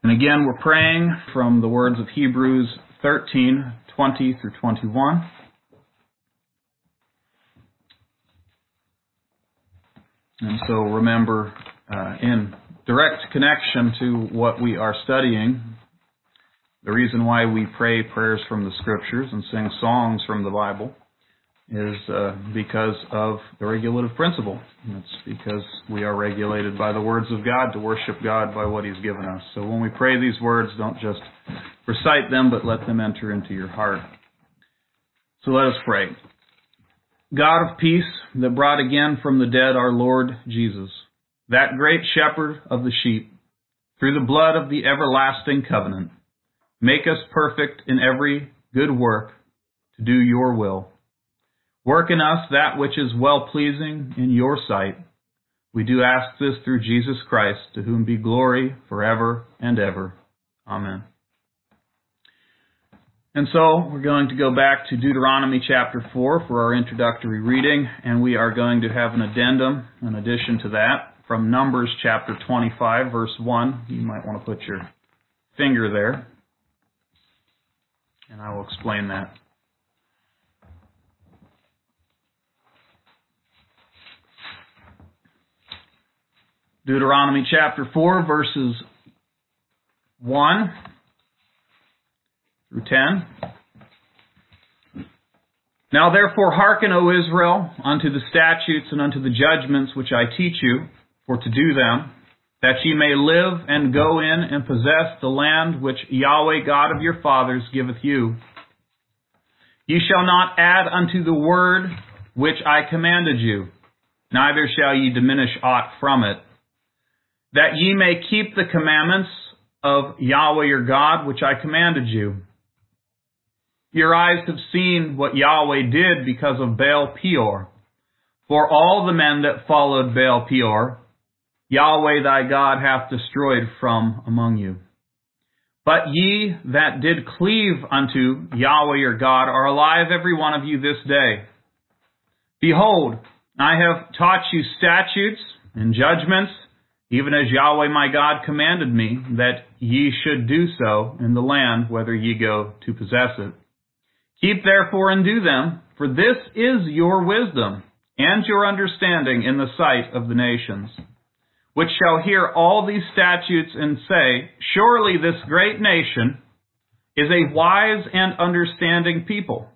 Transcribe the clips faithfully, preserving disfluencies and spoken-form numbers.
And again, we're praying from the words of Hebrews thirteen, twenty through twenty-one. And so remember, uh, in direct connection to what we are studying, the reason why we pray prayers from the Scriptures and sing songs from the Bible is uh, because of the regulative principle. And it's because we are regulated by the words of God to worship God by what He's given us. So when we pray these words, don't just recite them, but let them enter into your heart. So let us pray. God of peace, that brought again from the dead our Lord Jesus, that great shepherd of the sheep, through the blood of the everlasting covenant, make us perfect in every good work to do your will. Work in us that which is well-pleasing in your sight. We do ask this through Jesus Christ, to whom be glory forever and ever. Amen. And so we're going to go back to Deuteronomy chapter four for our introductory reading, and we are going to have an addendum, in addition to that, from Numbers chapter twenty-five, verse one. You might want to put your finger there, and I will explain that. Deuteronomy chapter four, verses one through ten. Now therefore hearken, O Israel, unto the statutes and unto the judgments which I teach you, for to do them, that ye may live and go in and possess the land which Yahweh God of your fathers giveth you. Ye shall not add unto the word which I commanded you, neither shall ye diminish aught from it, that ye may keep the commandments of Yahweh your God, which I commanded you. Your eyes have seen what Yahweh did because of Baal Peor. For all the men that followed Baal Peor, Yahweh thy God hath destroyed from among you. But ye that did cleave unto Yahweh your God are alive, every one of you, this day. Behold, I have taught you statutes and judgments, even as Yahweh my God commanded me, that ye should do so in the land whither ye go to possess it. Keep therefore and do them, for this is your wisdom and your understanding in the sight of the nations, which shall hear all these statutes and say, surely this great nation is a wise and understanding people.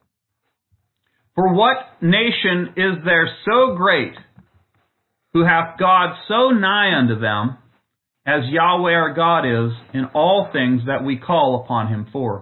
For what nation is there so great, who hath God so nigh unto them, as Yahweh our God is in all things that we call upon him for?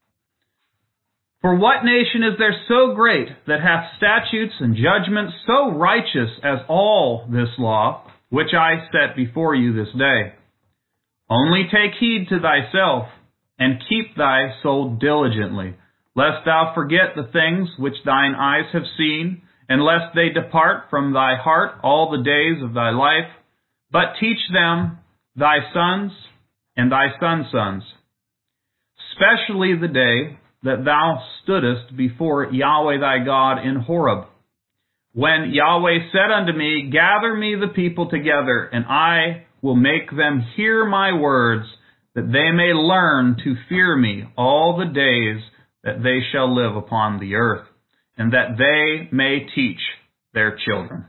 For what nation is there so great, that hath statutes and judgments so righteous as all this law, which I set before you this day? Only take heed to thyself, and keep thy soul diligently, lest thou forget the things which thine eyes have seen, and lest they depart from thy heart all the days of thy life, but teach them thy sons and thy sons' sons, especially the day that thou stoodest before Yahweh thy God in Horeb, when Yahweh said unto me, gather me the people together, and I will make them hear my words, that they may learn to fear me all the days that they shall live upon the earth, and that they may teach their children.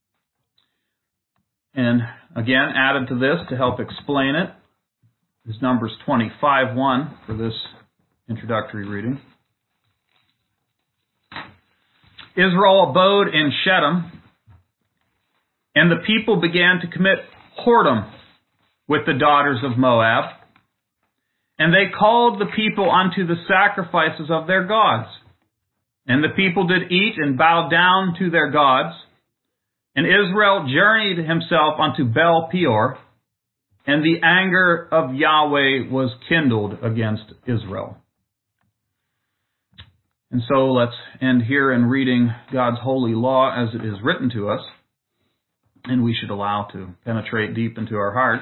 And again, added to this to help explain it is Numbers twenty-five one for this introductory reading. Israel abode in Shechem, and the people began to commit whoredom with the daughters of Moab, and they called the people unto the sacrifices of their gods. And the people did eat and bow down to their gods. And Israel journeyed himself unto Baal Peor, and the anger of Yahweh was kindled against Israel. And so let's end here in reading God's holy law as it is written to us, and we should allow to penetrate deep into our hearts.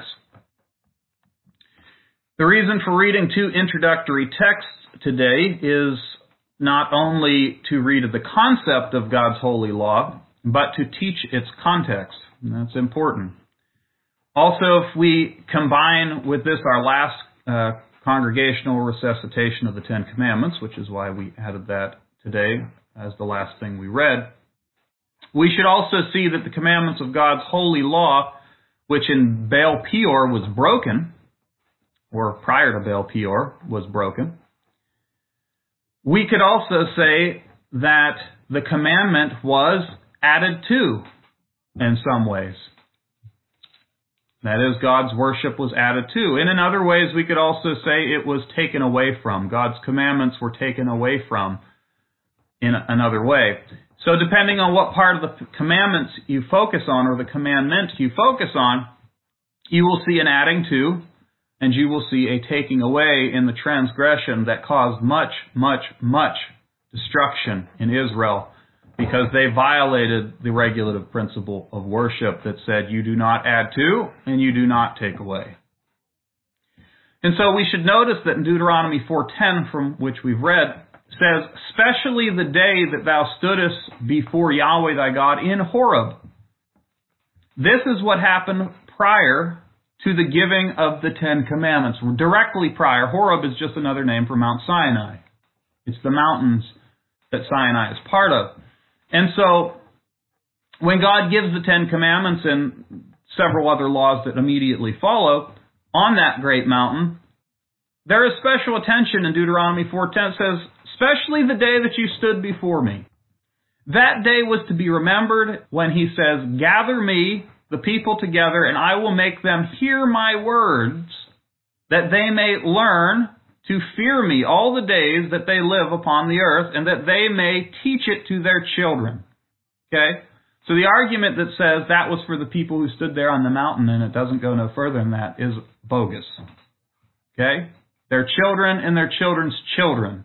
The reason for reading two introductory texts today is not only to read the concept of God's holy law, but to teach its context. And that's important. Also, if we combine with this our last uh, congregational resuscitation of the Ten Commandments, which is why we added that today as the last thing we read. We should also see that the commandments of God's holy law, which in Baal Peor was broken, or prior to Baal Peor was broken, we could also say that the commandment was added to in some ways. That is, God's worship was added to. And in other ways, we could also say it was taken away from. God's commandments were taken away from in another way. So depending on what part of the commandments you focus on, or the commandment you focus on, you will see an adding to, and you will see a taking away in the transgression that caused much, much, much destruction in Israel, because they violated the regulative principle of worship that said you do not add to and you do not take away. And so we should notice that in Deuteronomy four ten, from which we've read, says, "Especially the day that thou stoodest before Yahweh thy God in Horeb." This is what happened prior to the giving of the Ten Commandments. Directly prior. Horeb is just another name for Mount Sinai. It's the mountains that Sinai is part of. And so, when God gives the Ten Commandments and several other laws that immediately follow on that great mountain, there is special attention in Deuteronomy four ten. It says, "Especially the day that you stood before me." That day was to be remembered when he says, "Gather me, the people together, and I will make them hear my words, that they may learn to fear me all the days that they live upon the earth, and that they may teach it to their children." Okay? So the argument that says that was for the people who stood there on the mountain and it doesn't go no further than that is bogus. Okay? Their children and their children's children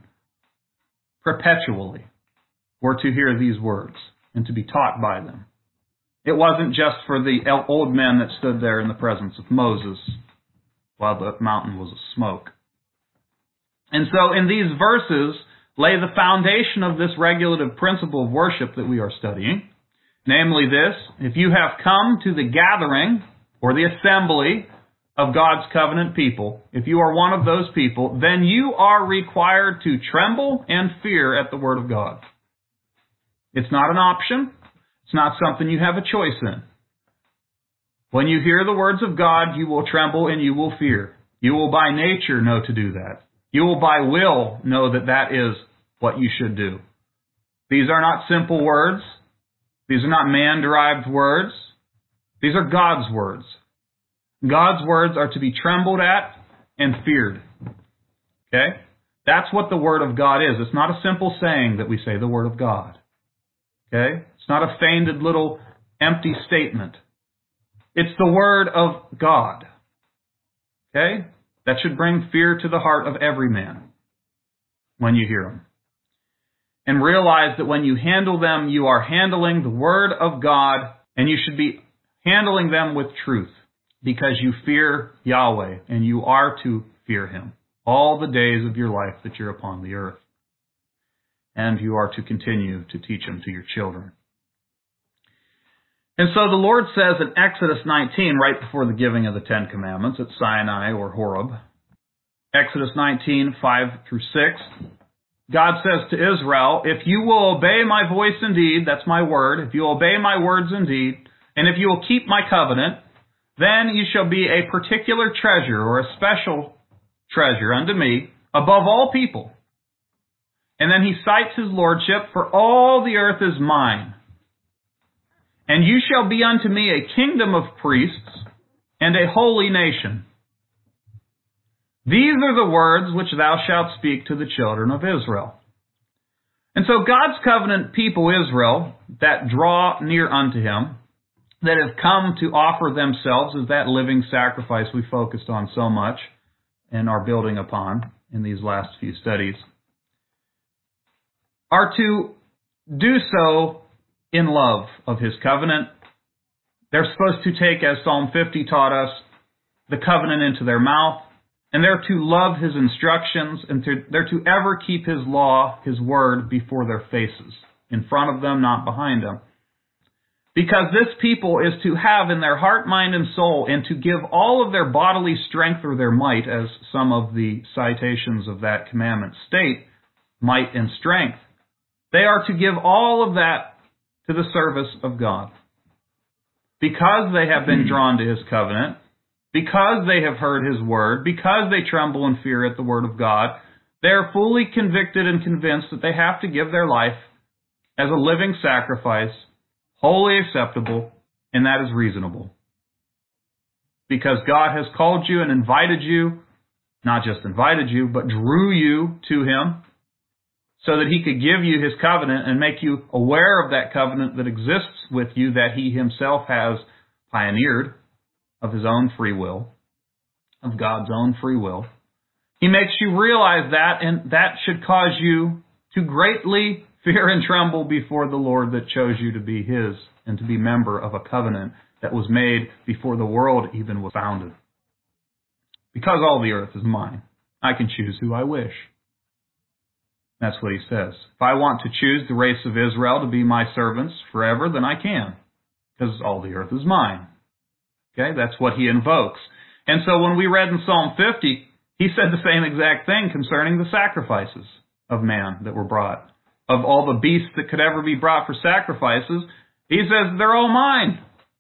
perpetually were to hear these words and to be taught by them. It wasn't just for the old men that stood there in the presence of Moses while the mountain was asmoke. And so in these verses lay the foundation of this regulative principle of worship that we are studying. Namely this: if you have come to the gathering or the assembly of God's covenant people, if you are one of those people, then you are required to tremble and fear at the word of God. It's not an option. It's not something you have a choice in. When you hear the words of God, you will tremble and you will fear. You will by nature know to do that. You will by will know that that is what you should do. These are not simple words. These are not man-derived words. These are God's words. God's words are to be trembled at and feared. Okay? That's what the Word of God is. It's not a simple saying that we say the Word of God. Okay? It's not a feigned little empty statement. It's the Word of God. Okay? That should bring fear to the heart of every man when you hear them. And realize that when you handle them, you are handling the Word of God, and you should be handling them with truth, because you fear Yahweh, and you are to fear Him all the days of your life that you're upon the earth. And you are to continue to teach Him to your children. And so the Lord says in Exodus nineteen, right before the giving of the Ten Commandments at Sinai or Horeb, Exodus nineteen, five through six, God says to Israel, "If you will obey my voice indeed," that's my word, "if you obey my words indeed, and if you will keep my covenant, then you shall be a particular treasure," or a special treasure unto me, "above all people." And then he cites his lordship, "For all the earth is mine. And you shall be unto me a kingdom of priests and a holy nation. These are the words which thou shalt speak to the children of Israel." And so God's covenant people, Israel, that draw near unto Him, that have come to offer themselves as that living sacrifice we focused on so much and are building upon in these last few studies, are to do so in love of His covenant. They're supposed to take, as Psalm fifty taught us, the covenant into their mouth, and they're to love His instructions, and to, they're to ever keep His law, His word, before their faces, in front of them, not behind them. Because this people is to have in their heart, mind, and soul, and to give all of their bodily strength or their might, as some of the citations of that commandment state, might and strength. They are to give all of that to the service of God. Because they have been drawn to His covenant, because they have heard His word, because they tremble and fear at the word of God, they are fully convicted and convinced that they have to give their life as a living sacrifice, wholly acceptable, and that is reasonable. Because God has called you and invited you, not just invited you, but drew you to Him, so that He could give you His covenant and make you aware of that covenant that exists with you, that He Himself has pioneered of His own free will, of God's own free will. He makes you realize that, and that should cause you to greatly fear and tremble before the Lord that chose you to be His and to be member of a covenant that was made before the world even was founded. Because all the earth is mine, I can choose who I wish. That's what He says. If I want to choose the race of Israel to be my servants forever, then I can, because all the earth is mine. Okay, that's what He invokes. And so when we read in Psalm fifty, He said the same exact thing concerning the sacrifices of man that were brought. Of all the beasts that could ever be brought for sacrifices, He says, they're all mine.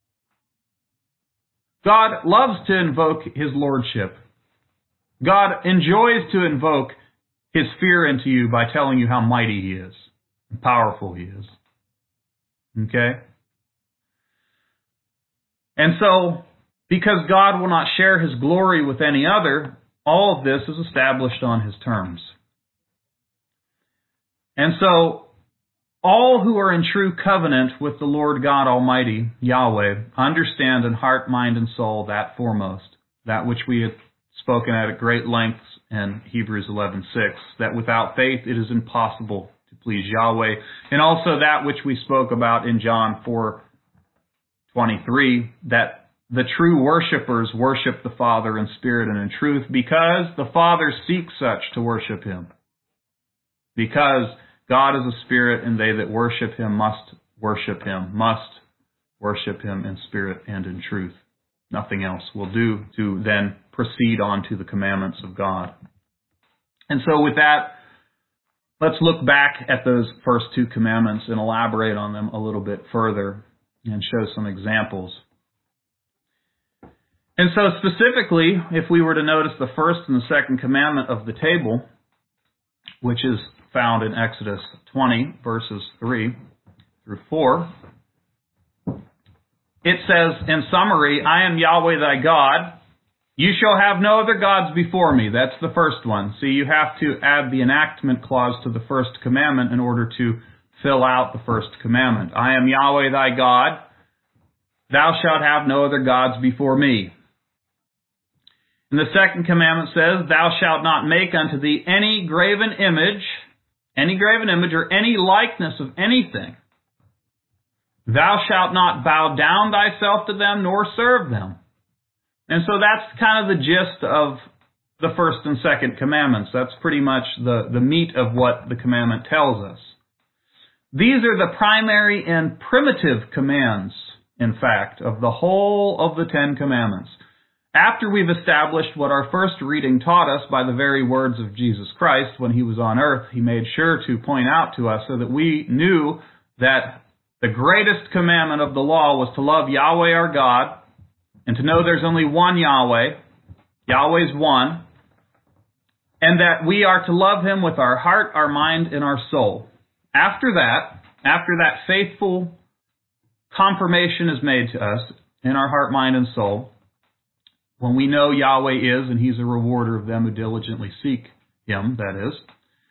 God loves to invoke His lordship. God enjoys to invoke His fear into you by telling you how mighty He is, and powerful He is. Okay? And so, because God will not share His glory with any other, all of this is established on His terms. And so, all who are in true covenant with the Lord God Almighty, Yahweh, understand in heart, mind, and soul that foremost, that which we have spoken at at great lengths in Hebrews eleven six, that without faith it is impossible to please Yahweh, and also that which we spoke about in John four twenty-three, that the true worshipers worship the Father in spirit and in truth, because the Father seeks such to worship Him. Because God is a spirit, and they that worship Him must worship Him, must worship Him in spirit and in truth. Nothing else will do to then proceed on to the commandments of God. And so with that, let's look back at those first two commandments and elaborate on them a little bit further and show some examples. And so specifically, if we were to notice the first and the second commandment of the table, which is found in Exodus twenty, verses three through four, it says, in summary, I am Yahweh thy God. You shall have no other gods before me. That's the first one. See, you have to add the enactment clause to the first commandment in order to fill out the first commandment. I am Yahweh thy God. Thou shalt have no other gods before me. And the second commandment says, thou shalt not make unto thee any graven image, any graven image or any likeness of anything. Thou shalt not bow down thyself to them, nor serve them. And so that's kind of the gist of the first and second commandments. That's pretty much the, the meat of what the commandment tells us. These are the primary and primitive commands, in fact, of the whole of the Ten Commandments. After we've established what our first reading taught us by the very words of Jesus Christ when He was on earth, He made sure to point out to us so that we knew that the greatest commandment of the law was to love Yahweh our God and to know there's only one Yahweh, Yahweh's one, and that we are to love Him with our heart, our mind, and our soul. After that, after that faithful confirmation is made to us in our heart, mind, and soul, when we know Yahweh is, and He's a rewarder of them who diligently seek Him, that is,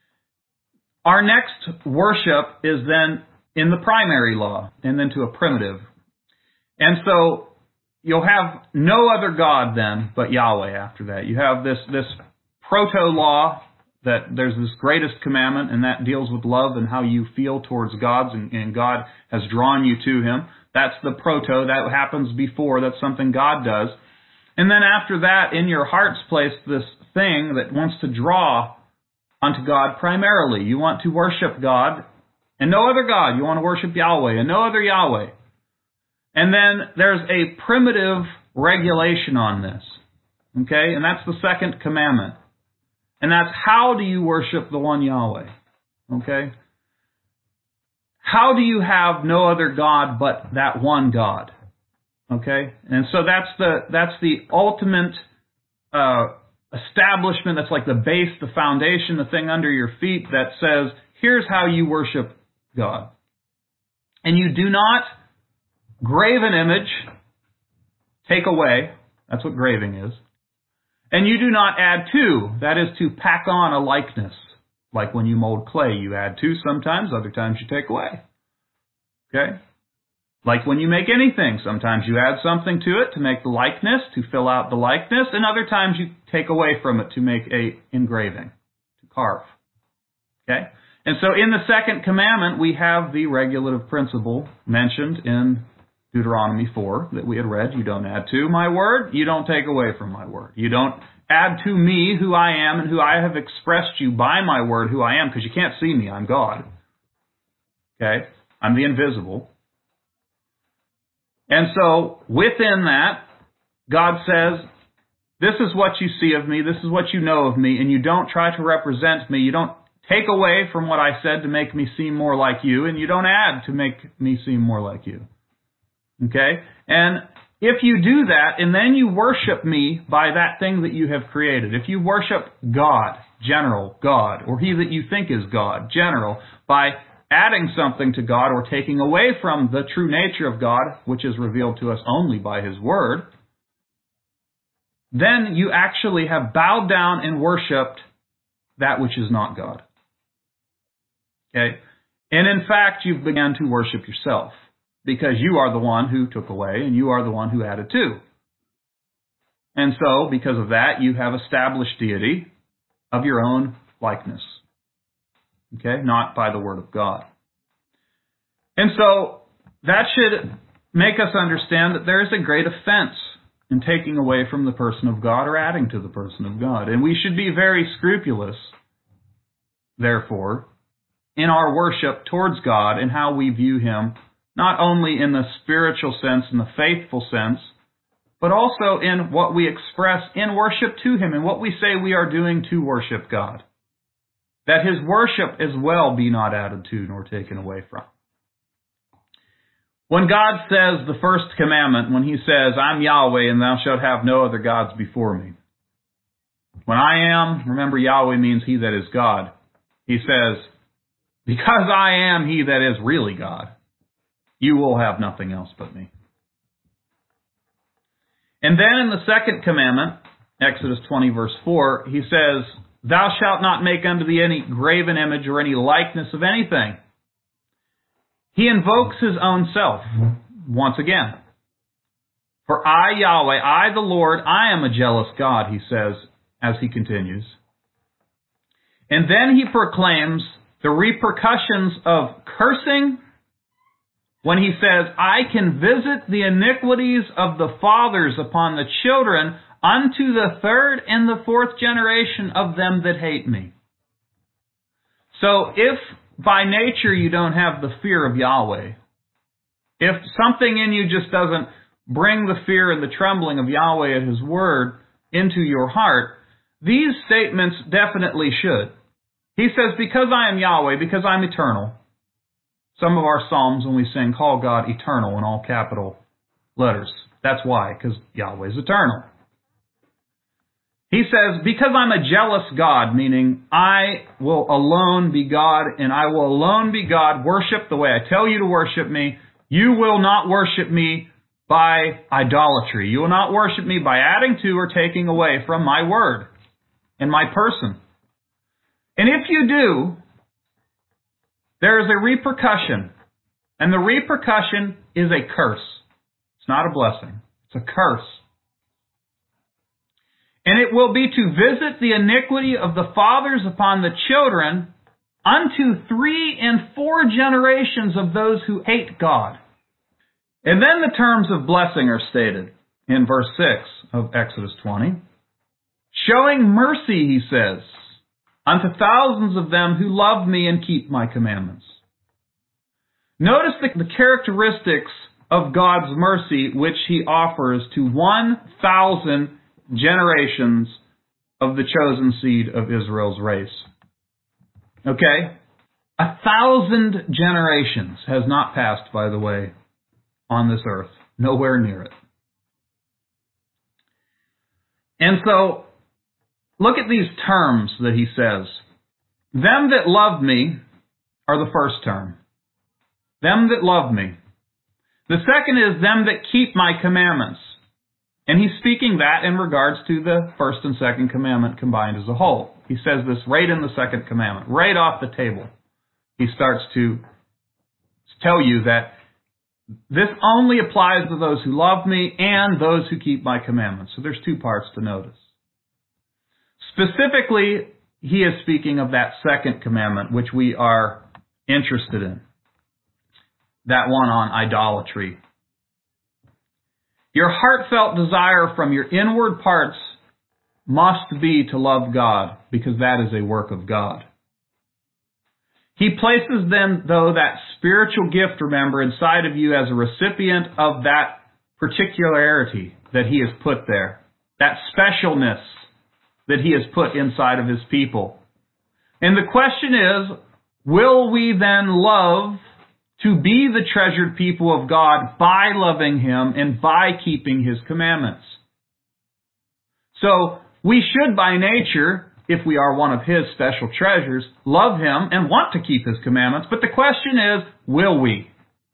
our next worship is then in the primary law, and then to a primitive. And so you'll have no other God then but Yahweh after that. You have this, this proto-law, that there's this greatest commandment, and that deals with love and how you feel towards God, and, and God has drawn you to Him. That's the proto. That happens before. That's something God does. And then after that, in your heart's place, this thing that wants to draw unto God primarily. You want to worship God and no other God. You want to worship Yahweh and no other Yahweh. And then there's a primitive regulation on this. Okay? And that's the second commandment. And that's, how do you worship the one Yahweh? Okay? How do you have no other God but that one God? Okay? And so that's the that's the ultimate uh, establishment. That's like the base, the foundation, the thing under your feet that says, here's how you worship God. And you do not grave an image, take away. That's what graving is. And you do not add to. That is to pack on a likeness. Like when you mold clay, you add to sometimes, other times you take away. Okay? Like when you make anything, sometimes you add something to it to make the likeness, to fill out the likeness, and other times you take away from it to make a engraving, to carve. Okay? And so in the second commandment, we have the regulative principle mentioned in Deuteronomy four that we had read. You don't add to my word, you don't take away from my word. You don't add to me who I am and who I have expressed you by my word who I am, because you can't see me, I'm God. Okay? I'm the invisible. And so, within that, God says, this is what you see of me, this is what you know of me, and you don't try to represent me, you don't take away from what I said to make me seem more like you, and you don't add to make me seem more like you. Okay? And if you do that, and then you worship me by that thing that you have created, if you worship God, general, God, or he that you think is God, general, by adding something to God or taking away from the true nature of God, which is revealed to us only by his word, then you actually have bowed down and worshipped that which is not God. Okay? And in fact, you've begun to worship yourself, because you are the one who took away and you are the one who added to. And so, because of that, you have established deity of your own likeness. Okay? Not by the word of God. And so, that should make us understand that there is a great offense in taking away from the person of God or adding to the person of God. And we should be very scrupulous, therefore, in our worship towards God and how we view him, not only in the spiritual sense and the faithful sense, but also in what we express in worship to him and what we say we are doing to worship God. That his worship as well be not added to nor taken away from. When God says the first commandment, when he says, I'm Yahweh and thou shalt have no other gods before me. When I am, remember Yahweh means he that is God. He says, because I am he that is really God, you will have nothing else but me. And then in the second commandment, Exodus twenty verse four, he says, thou shalt not make unto thee any graven image or any likeness of anything. He invokes his own self once again. For I, Yahweh, I the Lord, I am a jealous God, he says, as he continues. And then he proclaims the repercussions of cursing when he says, I can visit the iniquities of the fathers upon the children unto the third and the fourth generation of them that hate me. So if by nature you don't have the fear of Yahweh, if something in you just doesn't bring the fear and the trembling of Yahweh and his word into your heart, these statements definitely should. He says, because I am Yahweh, because I'm eternal. Some of our psalms, when we sing, call God eternal in all capital letters. That's why, because Yahweh is eternal. He says, because I'm a jealous God, meaning I will alone be God, and I will alone be God, worship the way I tell you to worship me. You will not worship me by idolatry. You will not worship me by adding to or taking away from my word and my person. And if you do, there is a repercussion. And the repercussion is a curse. It's not a blessing. It's a curse. And it will be to visit the iniquity of the fathers upon the children unto three and four generations of those who hate God. And then the terms of blessing are stated in verse six of Exodus twenty. Showing mercy, he says, unto thousands of them who love me and keep my commandments. Notice the, the characteristics of God's mercy, which he offers to one thousand generations of the chosen seed of Israel's race. Okay? A thousand generations has not passed, by the way, on this earth. Nowhere near it. And so, look at these terms that he says. Them that love me are the first term. Them that love me. The second is them that keep my commandments. And he's speaking that in regards to the first and second commandment combined as a whole. He says this right in the second commandment, right off the table. He starts to tell you that this only applies to those who love me and those who keep my commandments. So there's two parts to notice. Specifically, he is speaking of that second commandment, which we are interested in. That one on idolatry. Your heartfelt desire from your inward parts must be to love God, because that is a work of God. He places then, though, that spiritual gift, remember, inside of you as a recipient of that particularity that he has put there. That specialness that he has put inside of his people. And the question is, will we then love to be the treasured people of God by loving him and by keeping his commandments? So, we should by nature, if we are one of his special treasures, love him and want to keep his commandments. But the question is, will we?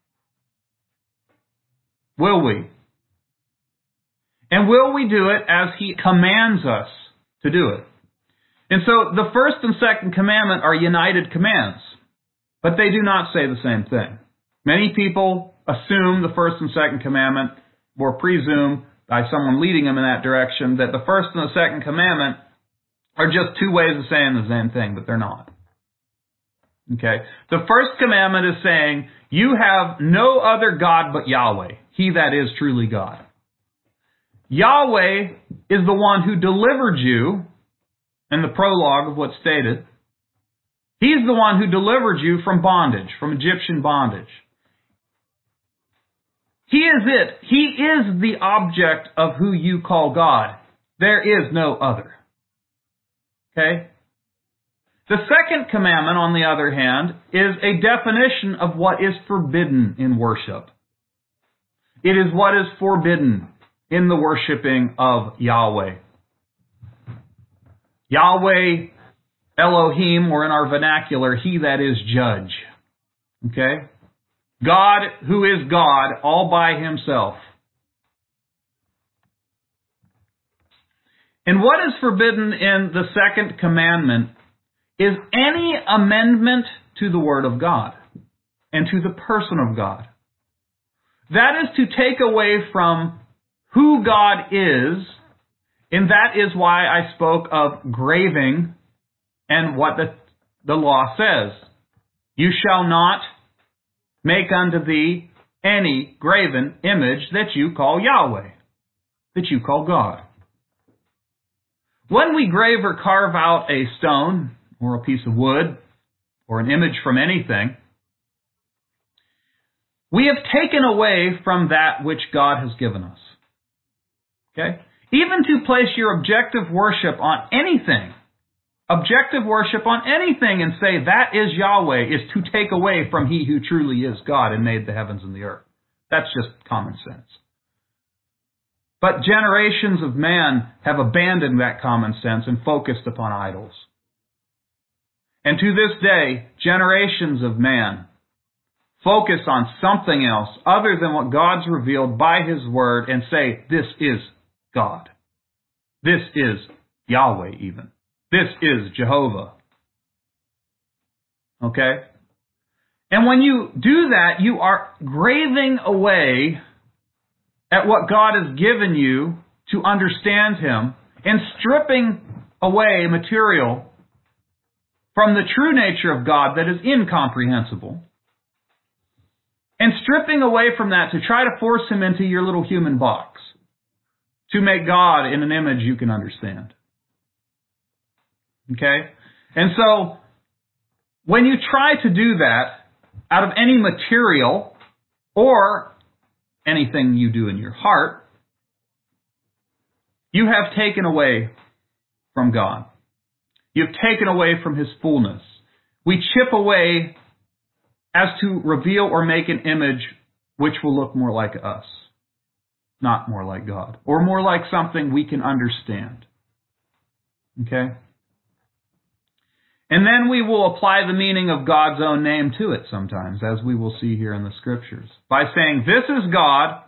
Will we? And will we do it as he commands us to do it? And so the first and second commandment are united commands, but they do not say the same thing. Many people assume the first and second commandment, or presume by someone leading them in that direction, that the first and the second commandment are just two ways of saying the same thing, but they're not. Okay? The first commandment is saying, you have no other God but Yahweh, he that is truly God. Yahweh is the one who delivered you, in the prologue of what's stated. He's the one who delivered you from bondage, from Egyptian bondage. He is it. He is the object of who you call God. There is no other. Okay? The second commandment, on the other hand, is a definition of what is forbidden in worship. It is what is forbidden in the worshiping of Yahweh. Yahweh, Elohim, or in our vernacular, he that is judge. Okay? God who is God all by himself. And what is forbidden in the second commandment is any amendment to the Word of God and to the person of God. That is to take away from who God is, and that is why I spoke of graving and what the, the law says. You shall not make unto thee any graven image that you call Yahweh, that you call God. When we grave or carve out a stone or a piece of wood or an image from anything, we have taken away from that which God has given us. Okay? Even to place your objective worship on anything, objective worship on anything and say that is Yahweh is to take away from he who truly is God and made the heavens and the earth. That's just common sense. But generations of man have abandoned that common sense and focused upon idols. And to this day, generations of man focus on something else other than what God's revealed by his word and say, this is God. This is Yahweh even. This is Jehovah. Okay? And when you do that, you are graving away at what God has given you to understand him and stripping away material from the true nature of God that is incomprehensible, and stripping away from that to try to force him into your little human box to make God in an image you can understand. Okay? And so, when you try to do that out of any material or anything you do in your heart, you have taken away from God. You've taken away from His fullness. We chip away as to reveal or make an image which will look more like us, not more like God, or more like something we can understand. Okay? And then we will apply the meaning of God's own name to it sometimes, as we will see here in the Scriptures, by saying, this is God,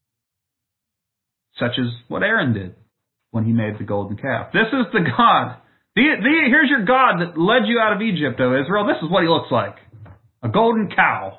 such as what Aaron did when he made the golden calf. This is the God. The, the, here's your God that led you out of Egypt, O Israel. This is what He looks like. A golden cow.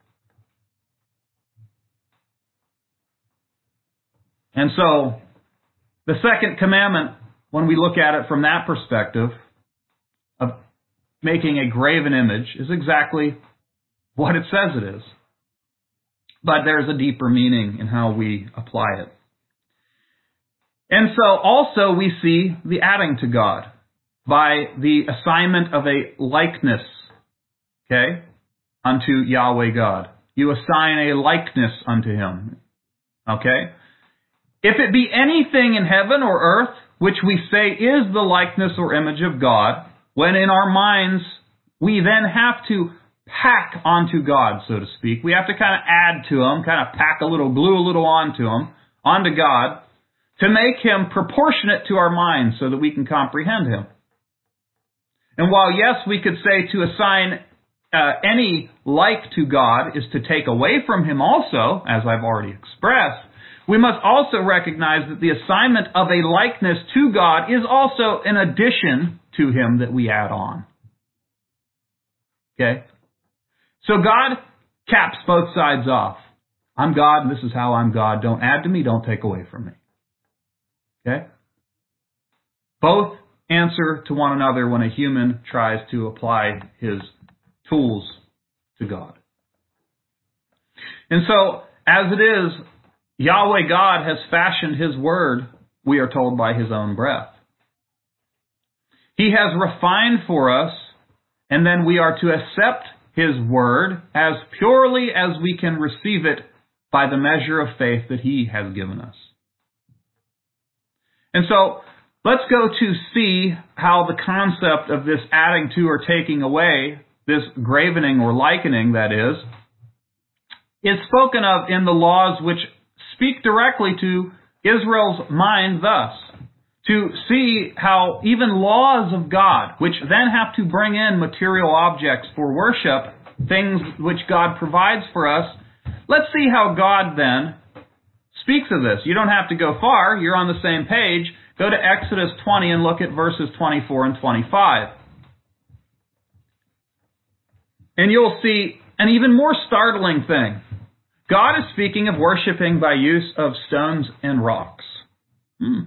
And so, the second commandment, when we look at it from that perspective, of making a graven image, is exactly what it says it is. But there's a deeper meaning in how we apply it. And so, also we see the adding to God by the assignment of a likeness, okay, unto Yahweh God. You assign a likeness unto Him, okay? If it be anything in heaven or earth, which we say is the likeness or image of God, when in our minds we then have to pack onto God, so to speak. We have to kind of add to Him, kind of pack a little, glue a little onto Him, onto God, to make Him proportionate to our minds so that we can comprehend Him. And while, yes, we could say to assign uh, any like to God is to take away from Him also, as I've already expressed, we must also recognize that the assignment of a likeness to God is also an addition to Him that we add on. Okay? So God caps both sides off. I'm God, and this is how I'm God. Don't add to me, don't take away from me. Okay? Both answer to one another when a human tries to apply his tools to God. And so, as it is, Yahweh God has fashioned His word, we are told, by His own breath. He has refined for us, and then we are to accept His word as purely as we can receive it by the measure of faith that He has given us. And so, let's go to see how the concept of this adding to or taking away, this gravening or likening, that is, is spoken of in the laws which speak directly to Israel's mind thus. To see how even laws of God, which then have to bring in material objects for worship, things which God provides for us, let's see how God then speaks of this. You don't have to go far. You're on the same page. Go to Exodus twenty and look at verses twenty-four and twenty-five. And you'll see an even more startling thing. God is speaking of worshiping by use of stones and rocks. Hmm.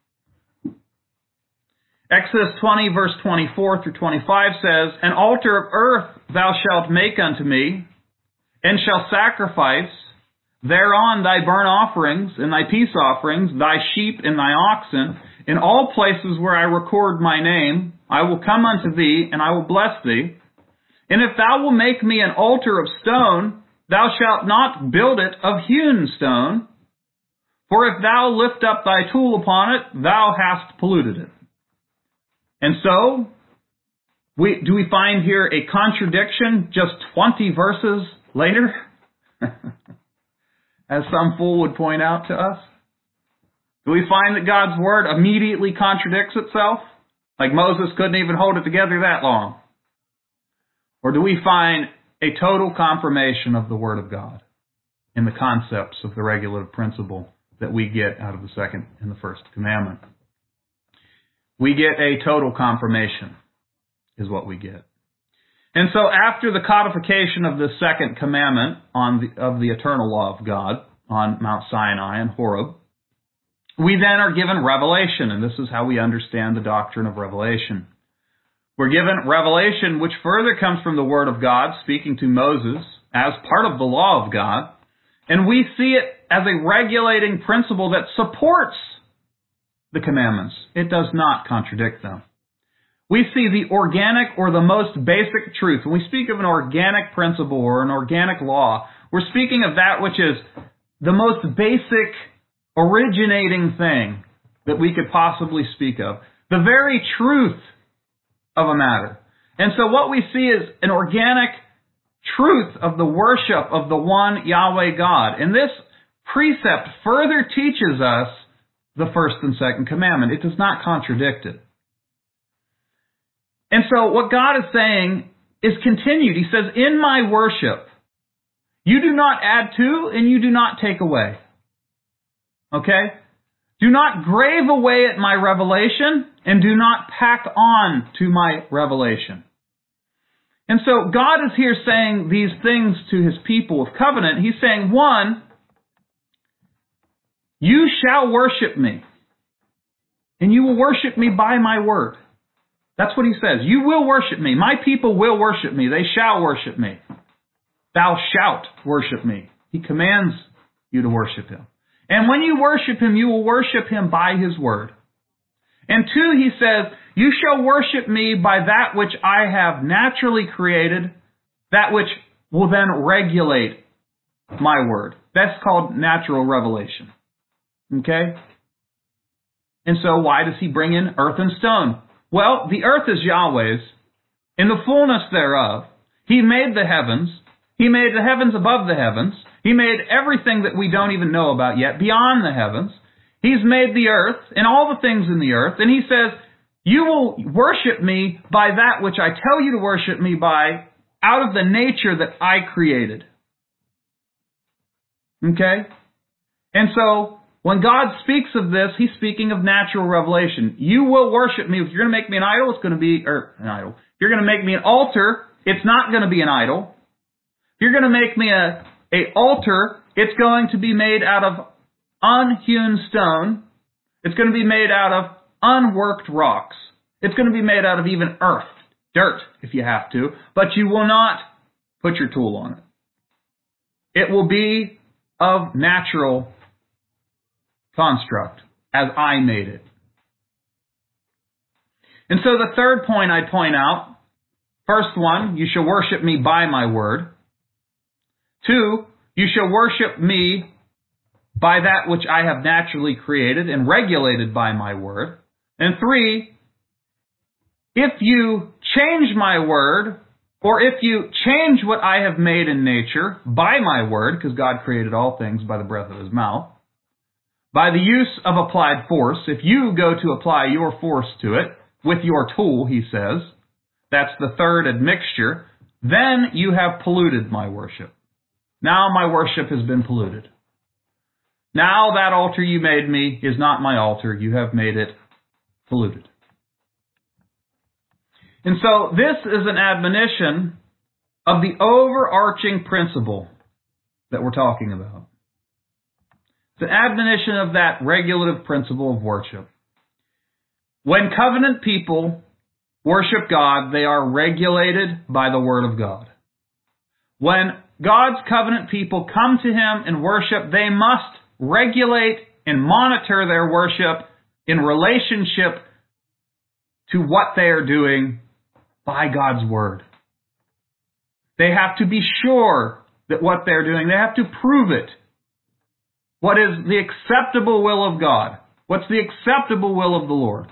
Exodus twenty, verse twenty-four through twenty-five says, An altar of earth thou shalt make unto me, and shalt sacrifice thereon thy burnt offerings, and thy peace offerings, thy sheep and thy oxen, in all places where I record my name, I will come unto thee, and I will bless thee. And if thou wilt make me an altar of stone, thou shalt not build it of hewn stone, for if thou lift up thy tool upon it, thou hast polluted it. And so, we, do we find here a contradiction just twenty verses later? As some fool would point out to us? Do we find that God's Word immediately contradicts itself? Like Moses couldn't even hold it together that long? Or do we find a total confirmation of the Word of God in the concepts of the regulative principle that we get out of the second and the first commandment? We get a total confirmation, is what we get. And so after the codification of the second commandment on the, of the eternal law of God on Mount Sinai and Horeb, we then are given revelation, and this is how we understand the doctrine of revelation. We're given revelation which further comes from the Word of God speaking to Moses as part of the law of God, and we see it as a regulating principle that supports the commandments. It does not contradict them. We see the organic or the most basic truth. When we speak of an organic principle or an organic law, we're speaking of that which is the most basic, originating thing that we could possibly speak of. The very truth of a matter. And so what we see is an organic truth of the worship of the one Yahweh God. And this precept further teaches us the first and second commandment. It does not contradict it. And so what God is saying is continued. He says, in my worship, you do not add to and you do not take away. Okay? Do not grave away at my revelation and do not pack on to my revelation. And so God is here saying these things to his people of covenant. He's saying, one, you shall worship me, and you will worship me by my word. That's what he says. You will worship me. My people will worship me. They shall worship me. Thou shalt worship me. He commands you to worship him. And when you worship him, you will worship him by his word. And two, he says, you shall worship me by that which I have naturally created, that which will then regulate my word. That's called natural revelation. Okay? And so why does he bring in earth and stone? Well, the earth is Yahweh's, in the fullness thereof. He made the heavens. He made the heavens above the heavens. He made everything that we don't even know about yet, beyond the heavens. He's made the earth and all the things in the earth. And he says, you will worship me by that which I tell you to worship me by, out of the nature that I created. Okay? And so, when God speaks of this, he's speaking of natural revelation. You will worship me. If you're going to make me an idol, it's going to be, or an idol. If you're going to make me an altar, it's not going to be an idol. If you're going to make me a, a altar, it's going to be made out of unhewn stone. It's going to be made out of unworked rocks. It's going to be made out of even earth, dirt, if you have to, but you will not put your tool on it. It will be of natural construct, as I made it. And so the third point I point out, first one, you shall worship me by my word. Two, you shall worship me by that which I have naturally created and regulated by my word. And three, if you change my word, or if you change what I have made in nature by my word, because God created all things by the breath of his mouth, by the use of applied force, if you go to apply your force to it with your tool, he says, that's the third admixture, then you have polluted my worship. Now my worship has been polluted. Now that altar you made me is not my altar. You have made it polluted. And so this is an admonition of the overarching principle that we're talking about. It's an admonition of that regulative principle of worship. When covenant people worship God, they are regulated by the Word of God. When God's covenant people come to him and worship, they must regulate and monitor their worship in relationship to what they are doing by God's Word. They have to be sure that what they're doing, they have to prove it. What is the acceptable will of God? What's the acceptable will of the Lord?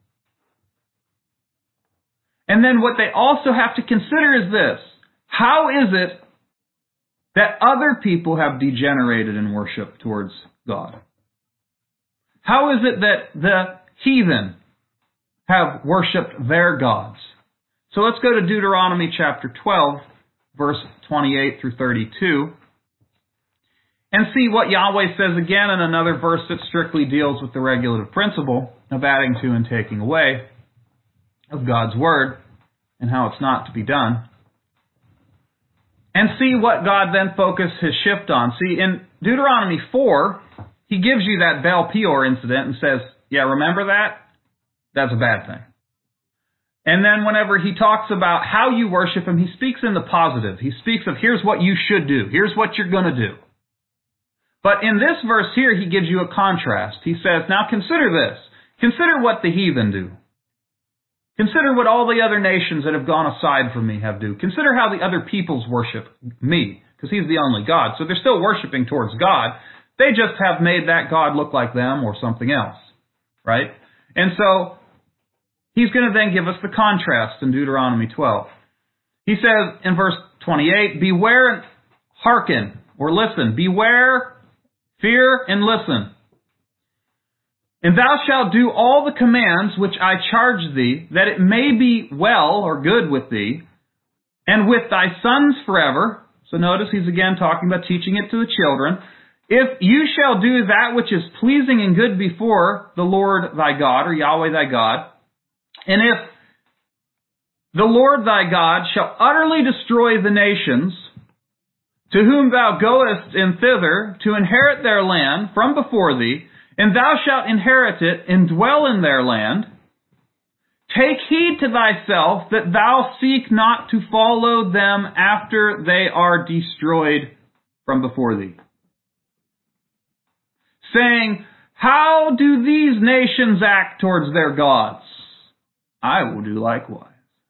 And then what they also have to consider is this. How is it that other people have degenerated in worship towards God? How is it that the heathen have worshipped their gods? So let's go to Deuteronomy chapter twelve, verse twenty-eight through thirty-two, and see what Yahweh says again in another verse that strictly deals with the regulative principle of adding to and taking away of God's Word and how it's not to be done. And see what God then focused his shift on. See, in Deuteronomy four, he gives you that Baal Peor incident and says, yeah, remember that? That's a bad thing. And then whenever he talks about how you worship him, he speaks in the positive. He speaks of here's what you should do. Here's what you're going to do. But in this verse here, he gives you a contrast. He says, now consider this. Consider what the heathen do. Consider what all the other nations that have gone aside from me have do. Consider how the other peoples worship me, because he's the only God. So they're still worshiping towards God, They just have made that God look like them or something else, right? And so he's going to then give us the contrast in Deuteronomy twelve. He says in verse twenty-eight, beware, hearken, or listen. Beware, fear, and listen. And thou shalt do all the commands which I charge thee, that it may be well or good with thee, and with thy sons forever. So notice he's again talking about teaching it to the children. If you shall do that which is pleasing and good before the Lord thy God, or Yahweh thy God, and if the Lord thy God shall utterly destroy the nations to whom thou goest in thither to inherit their land from before thee, and thou shalt inherit it and dwell in their land, take heed to thyself that thou seek not to follow them after they are destroyed from before thee. Saying, how do these nations act towards their gods? I will do likewise.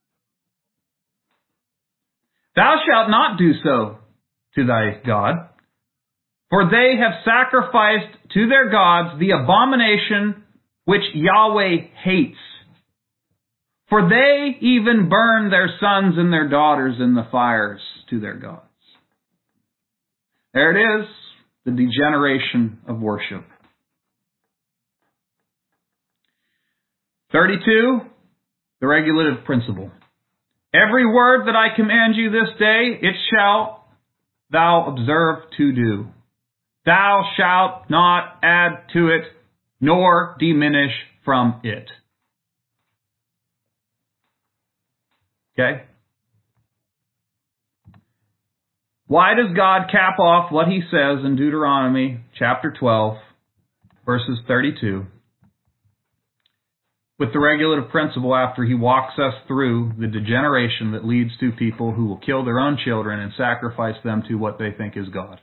Thou shalt not do so to thy God, for they have sacrificed to their gods the abomination which Yahweh hates. For they even burn their sons and their daughters in the fires to their gods. There it is, the degeneration of worship. thirty-two, the regulative principle. Every word that I command you this day, it shall thou observe to do. Thou shalt not add to it, nor diminish from it. Okay? Why does God cap off what he says in Deuteronomy chapter twelve, verses thirty-two, with the regulative principle after he walks us through the degeneration that leads to people who will kill their own children and sacrifice them to what they think is God?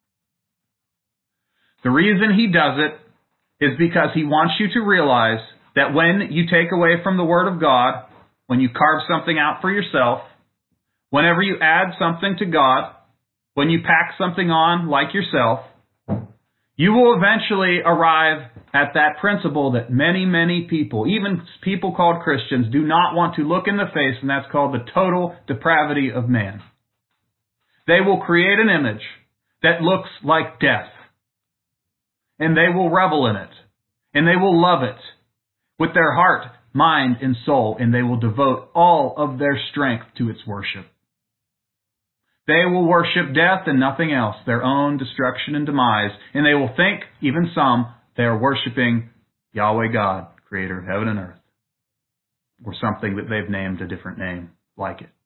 The reason he does it is because he wants you to realize that when you take away from the Word of God, when you carve something out for yourself, whenever you add something to God, when you pack something on like yourself, you will eventually arrive at that principle that many, many people, even people called Christians, do not want to look in the face, and that's called the total depravity of man. They will create an image that looks like death, and they will revel in it, and they will love it with their heart, mind, and soul, and they will devote all of their strength to its worship. They will worship death and nothing else, their own destruction and demise, and they will think, even some, they are worshiping Yahweh God, creator of heaven and earth, or something that they've named a different name like it.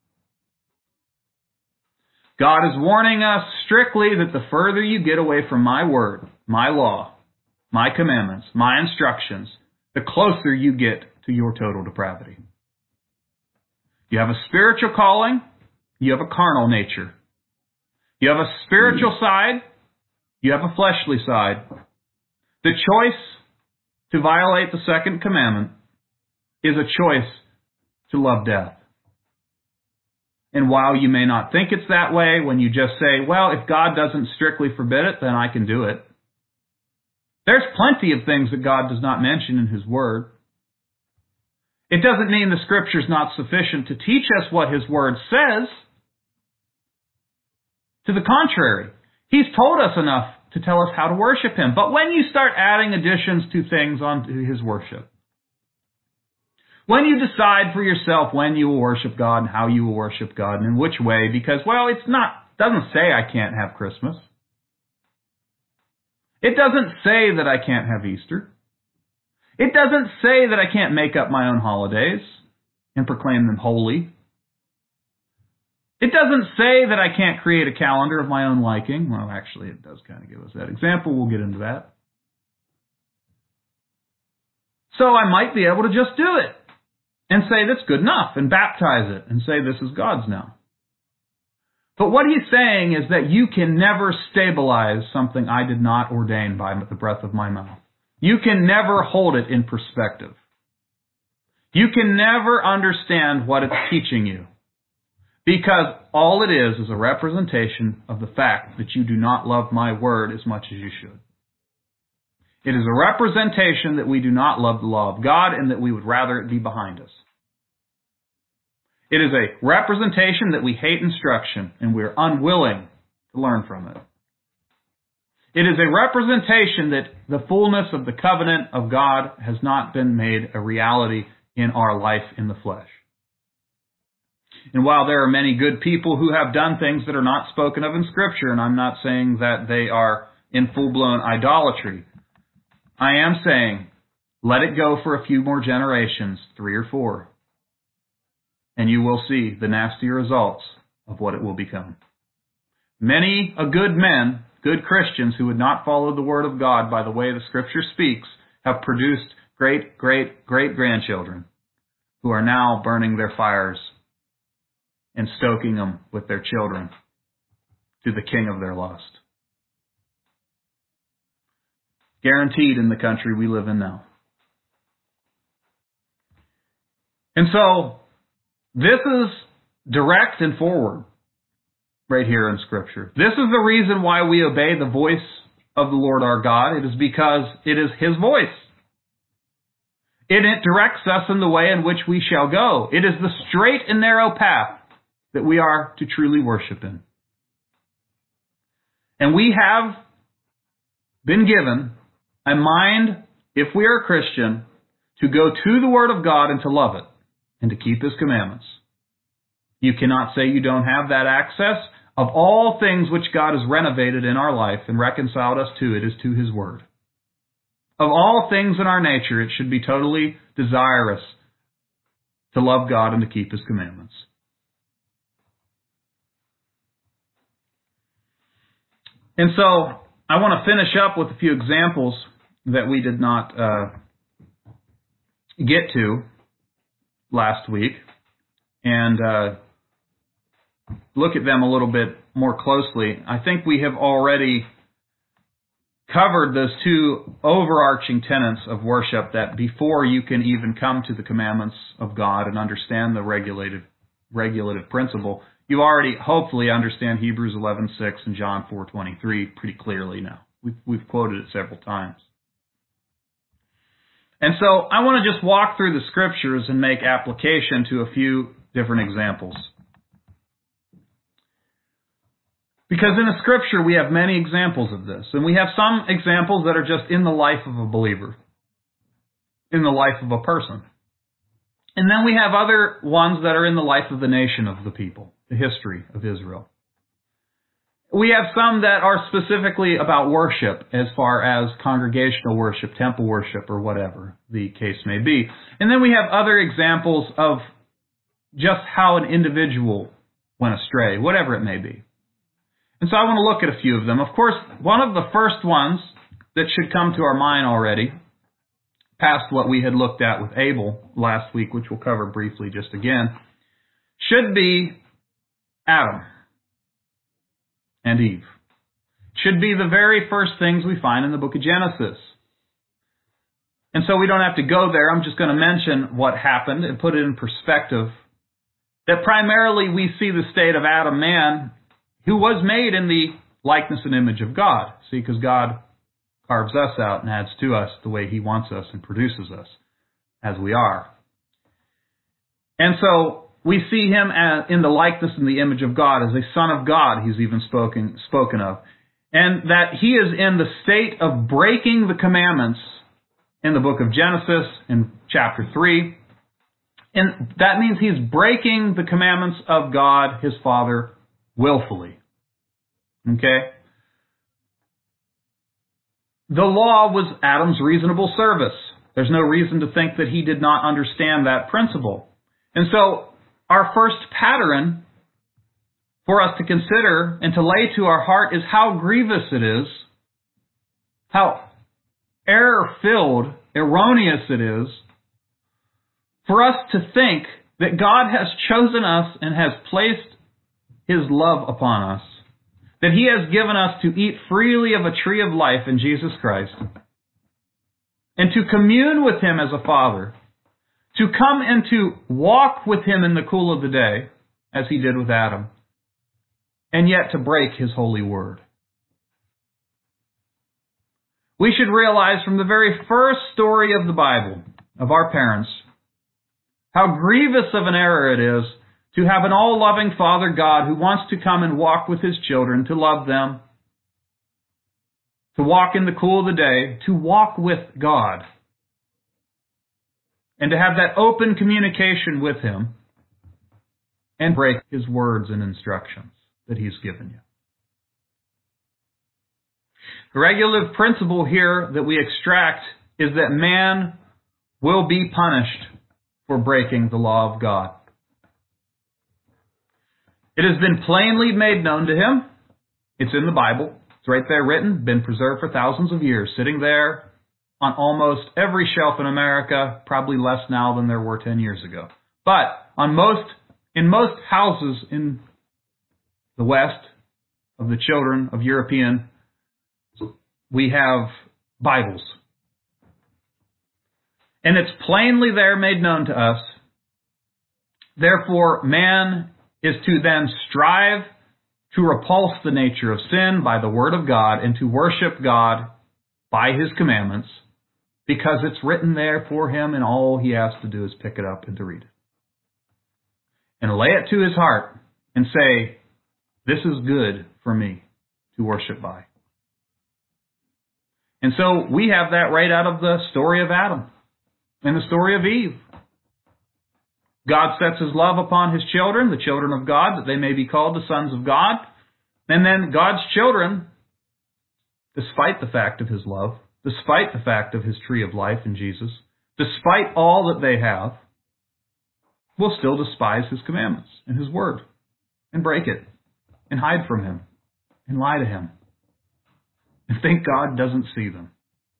God is warning us strictly that the further you get away from my word, my law, my commandments, my instructions, the closer you get to your total depravity. You have a spiritual calling. You have a carnal nature. You have a spiritual side. You have a fleshly side. The choice to violate the second commandment is a choice to love death. And while you may not think it's that way, when you just say, well, if God doesn't strictly forbid it, then I can do it. There's plenty of things that God does not mention in his word. It doesn't mean the Scripture's not sufficient to teach us what his word says. To the contrary, he's told us enough to tell us how to worship him. But when you start adding additions to things onto his worship, when you decide for yourself when you will worship God and how you will worship God and in which way, because, well, it's not, doesn't say I can't have Christmas. It doesn't say that I can't have Easter. It doesn't say that I can't make up my own holidays and proclaim them holy. It doesn't say that I can't create a calendar of my own liking. Well, actually, it does kind of give us that example. We'll get into that. So I might be able to just do it and say that's good enough and baptize it and say this is God's now. But what he's saying is that you can never stabilize something I did not ordain by the breath of my mouth. You can never hold it in perspective. You can never understand what it's teaching you, because all it is is a representation of the fact that you do not love my word as much as you should. It is a representation that we do not love the law of God and that we would rather it be behind us. It is a representation that we hate instruction and we are unwilling to learn from it. It is a representation that the fullness of the covenant of God has not been made a reality in our life in the flesh. And while there are many good people who have done things that are not spoken of in Scripture, and I'm not saying that they are in full-blown idolatry, I am saying, let it go for a few more generations, three or four, and you will see the nasty results of what it will become. Many a good men, good Christians who would not follow the Word of God by the way the Scripture speaks, have produced great, great, great grandchildren who are now burning their fires and stoking them with their children to the king of their lust. Guaranteed in the country we live in now. And so, this is direct and forward right here in Scripture. This is the reason why we obey the voice of the Lord our God. It is because it is His voice. And it directs us in the way in which we shall go. It is the straight and narrow path that we are to truly worship in. And we have been given a mind, if we are a Christian, to go to the Word of God and to love it and to keep His commandments. You cannot say you don't have that access. Of all things which God has renovated in our life and reconciled us to, it is to His Word. Of all things in our nature, it should be totally desirous to love God and to keep His commandments. And so, I want to finish up with a few examples that we did not uh, get to last week, and uh, look at them a little bit more closely. I think we have already covered those two overarching tenets of worship, that before you can even come to the commandments of God and understand the regulative, regulative principle, you already hopefully understand Hebrews eleven six and John four twenty-three pretty clearly now. We've, we've quoted it several times. And so I want to just walk through the Scriptures and make application to a few different examples. Because in the Scripture we have many examples of this. And we have some examples that are just in the life of a believer, in the life of a person. And then we have other ones that are in the life of the nation of the people, the history of Israel. We have some that are specifically about worship, as far as congregational worship, temple worship, or whatever the case may be. And then we have other examples of just how an individual went astray, whatever it may be. And so I want to look at a few of them. Of course, one of the first ones that should come to our mind already, past what we had looked at with Abel last week, which we'll cover briefly just again, should be Adam and Eve. Should be the very first things we find in the book of Genesis. And so we don't have to go there. I'm just going to mention what happened and put it in perspective. That primarily we see the state of Adam, man, who was made in the likeness and image of God. See, because God carves us out and adds to us the way He wants us and produces us as we are. And so we see Him as in the likeness and the image of God, as a Son of God, He's even spoken, spoken of. And that He is in the state of breaking the commandments in the book of Genesis in chapter three. And that means He's breaking the commandments of God, His Father, willfully. Okay? The law was Adam's reasonable service. There's no reason to think that he did not understand that principle. And so, our first pattern for us to consider and to lay to our heart is how grievous it is, how error-filled, erroneous it is, for us to think that God has chosen us and has placed His love upon us, that He has given us to eat freely of a tree of life in Jesus Christ, and to commune with Him as a Father, to come and to walk with Him in the cool of the day, as He did with Adam, and yet to break His holy word. We should realize from the very first story of the Bible, of our parents, how grievous of an error it is to have an all-loving Father God who wants to come and walk with His children, to love them, to walk in the cool of the day, to walk with God, and to have that open communication with Him and break His words and instructions that He's given you. The regulative principle here that we extract is that man will be punished for breaking the law of God. It has been plainly made known to him. It's in the Bible. It's right there written, been preserved for thousands of years, sitting there on almost every shelf in America, probably less now than there were ten years ago. But on most, in most houses in the West of the children of European, we have Bibles. And it's plainly there made known to us. Therefore, man is to then strive to repulse the nature of sin by the Word of God and to worship God by His commandments, because it's written there for him and all he has to do is pick it up and to read it. And lay it to his heart and say, this is good for me to worship by. And so we have that right out of the story of Adam and the story of Eve. God sets His love upon His children, the children of God, that they may be called the sons of God. And then God's children, despite the fact of His love, despite the fact of His tree of life in Jesus, despite all that they have, will still despise His commandments and His word and break it and hide from Him and lie to Him and think God doesn't see them.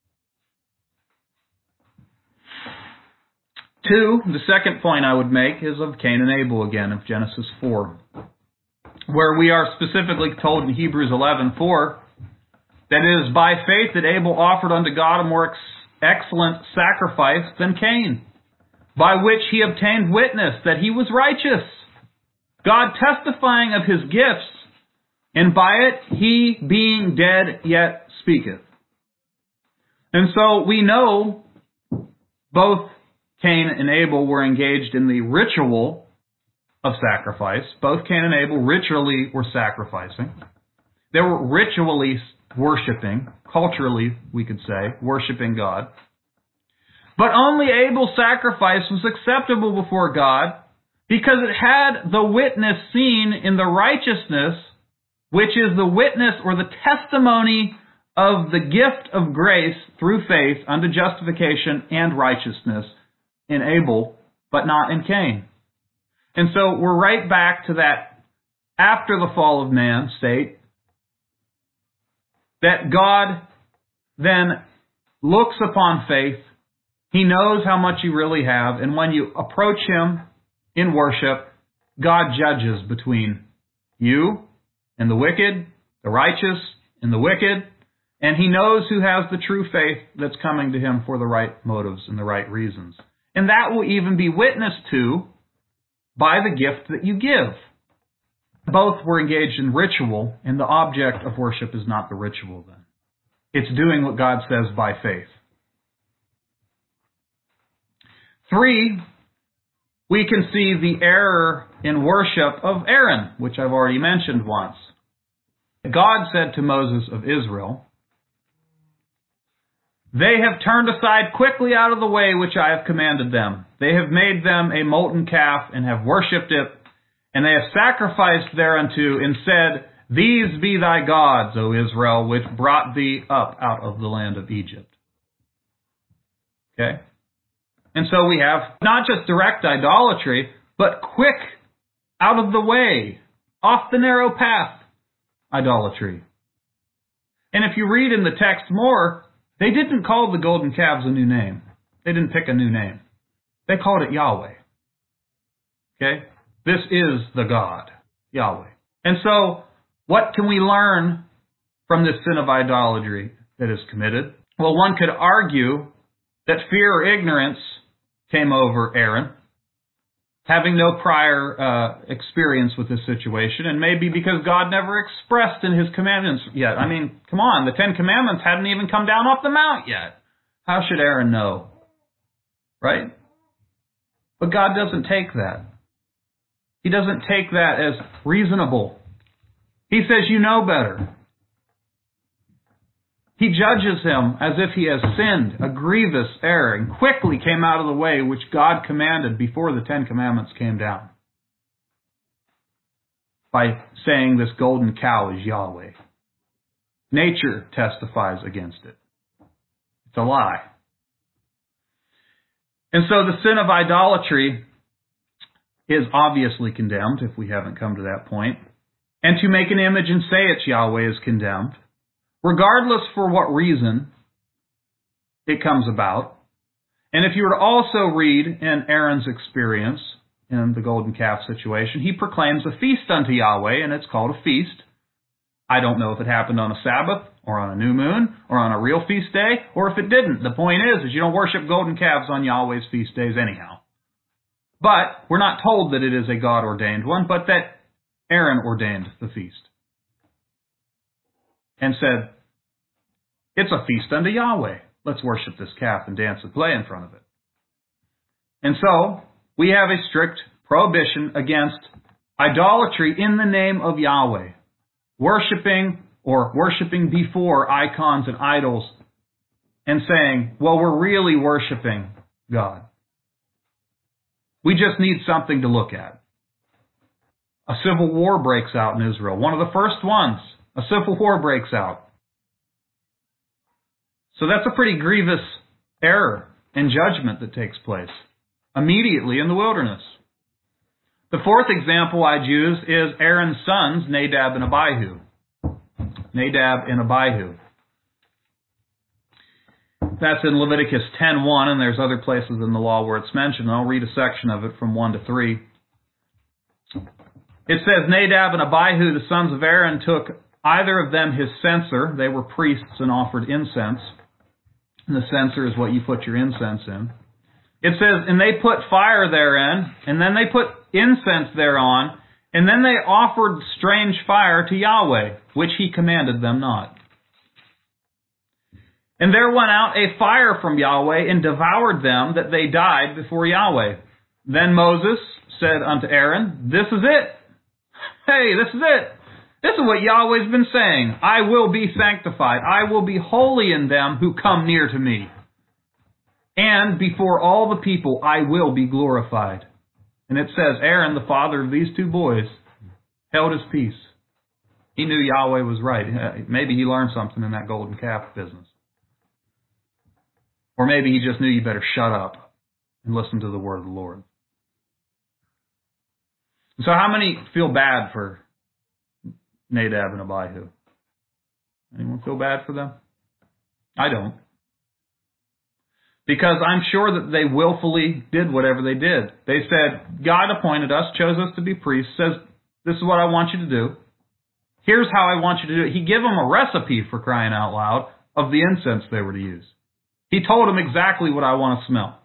Two, the second point I would make is of Cain and Abel again, of Genesis four, where we are specifically told in Hebrews eleven four that it is by faith that Abel offered unto God a more ex- excellent sacrifice than Cain, by which he obtained witness that he was righteous, God testifying of his gifts, and by it he, being dead, yet speaketh. And so we know both Cain and Abel were engaged in the ritual of sacrifice. Both Cain and Abel ritually were sacrificing. They were ritually worshiping, culturally, we could say, worshiping God. But only Abel's sacrifice was acceptable before God because it had the witness seen in the righteousness, which is the witness or the testimony of the gift of grace through faith unto justification and righteousness in Abel, but not in Cain. And so we're right back to that after the fall of man state, that God then looks upon faith. He knows how much you really have, and when you approach Him in worship, God judges between you and the wicked, the righteous and the wicked, and He knows who has the true faith that's coming to Him for the right motives and the right reasons. And that will even be witnessed to by the gift that you give. Both were engaged in ritual, and the object of worship is not the ritual then. It's doing what God says by faith. Three, we can see the error in worship of Aaron, which I've already mentioned once. God said to Moses of Israel, they have turned aside quickly out of the way which I have commanded them. They have made them a molten calf and have worshipped it, and they have sacrificed thereunto and said, these be thy gods, O Israel, which brought thee up out of the land of Egypt. Okay? And so we have not just direct idolatry, but quick, out of the way, off the narrow path idolatry. And if you read in the text more, they didn't call the golden calves a new name. They didn't pick a new name. They called it Yahweh. Okay? This is the God, Yahweh. And so, what can we learn from this sin of idolatry that is committed? Well, one could argue that fear or ignorance came over Aaron. having no prior uh, experience with this situation, and maybe because God never expressed in His commandments yet. I mean, come on, the Ten Commandments hadn't even come down off the mount yet. How should Aaron know? Right? But God doesn't take that. He doesn't take that as reasonable. He says, you know better. He judges him as if he has sinned, a grievous error, and quickly came out of the way which God commanded before the Ten Commandments came down, by saying this golden cow is Yahweh. Nature testifies against it. It's a lie. And so the sin of idolatry is obviously condemned, if we haven't come to that point. And to make an image and say it's Yahweh is condemned, regardless for what reason it comes about. And if you were to also read in Aaron's experience in the golden calf situation, he proclaims a feast unto Yahweh, and it's called a feast. I don't know if it happened on a Sabbath, or on a new moon, or on a real feast day, or if it didn't. The point is, is you don't worship golden calves on Yahweh's feast days anyhow. But we're not told that it is a God-ordained one, but that Aaron ordained the feast. And said, it's a feast unto Yahweh. Let's worship this calf and dance and play in front of it. And so, we have a strict prohibition against idolatry in the name of Yahweh. Worshipping or worshipping before icons and idols and saying, well, we're really worshiping God. We just need something to look at. A civil war breaks out in Israel. One of the first ones. A civil war breaks out. So that's a pretty grievous error in judgment that takes place immediately in the wilderness. The fourth example I'd use is Aaron's sons, Nadab and Abihu. Nadab and Abihu. That's in Leviticus ten one, and there's other places in the law where it's mentioned. I'll read a section of it from one to three. It says, Nadab and Abihu, the sons of Aaron, took either of them his censer. They were priests and offered incense. And the censer is what you put your incense in. It says, and they put fire therein, and then they put incense thereon, and then they offered strange fire to Yahweh, which he commanded them not. And there went out a fire from Yahweh, and devoured them, that they died before Yahweh. Then Moses said unto Aaron, this is it. Hey, this is it. This is what Yahweh's been saying. I will be sanctified. I will be holy in them who come near to me. And before all the people I will be glorified. And it says, Aaron, the father of these two boys, held his peace. He knew Yahweh was right. Maybe he learned something in that golden calf business. Or maybe he just knew you better shut up and listen to the word of the Lord. So how many feel bad for Nadab and Abihu? Anyone feel bad for them? I don't. Because I'm sure that they willfully did whatever they did. They said, God appointed us, chose us to be priests, says, this is what I want you to do. Here's how I want you to do it. He gave them a recipe, for crying out loud, of the incense they were to use. He told them exactly what I want to smell.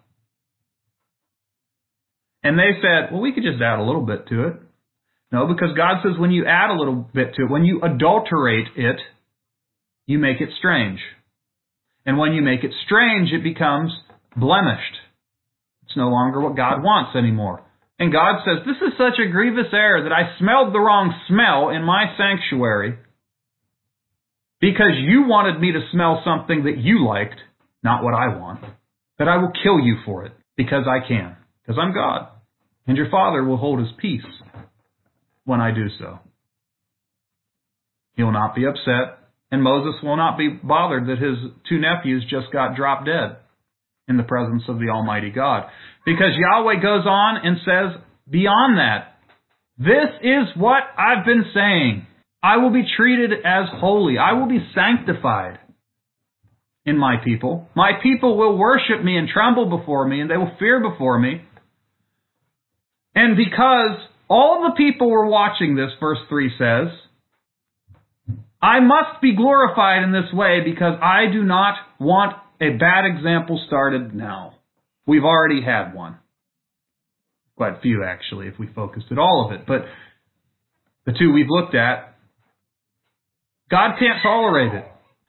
And they said, well, we could just add a little bit to it. No, because God says when you add a little bit to it, when you adulterate it, you make it strange. And when you make it strange, it becomes blemished. It's no longer what God wants anymore. And God says, this is such a grievous error that I smelled the wrong smell in my sanctuary because you wanted me to smell something that you liked, not what I want, that I will kill you for it because I can, because I'm God. And your father will hold his peace when I do so. He will not be upset. And Moses will not be bothered that his two nephews just got dropped dead in the presence of the Almighty God. Because Yahweh goes on and says, beyond that, this is what I've been saying. I will be treated as holy. I will be sanctified in my people. My people will worship me and tremble before me, and they will fear before me. And because all the people were watching this, verse three says, I must be glorified in this way because I do not want a bad example started now. We've already had one. Quite a few, actually, if we focused at all of it. But the two we've looked at, God can't tolerate it.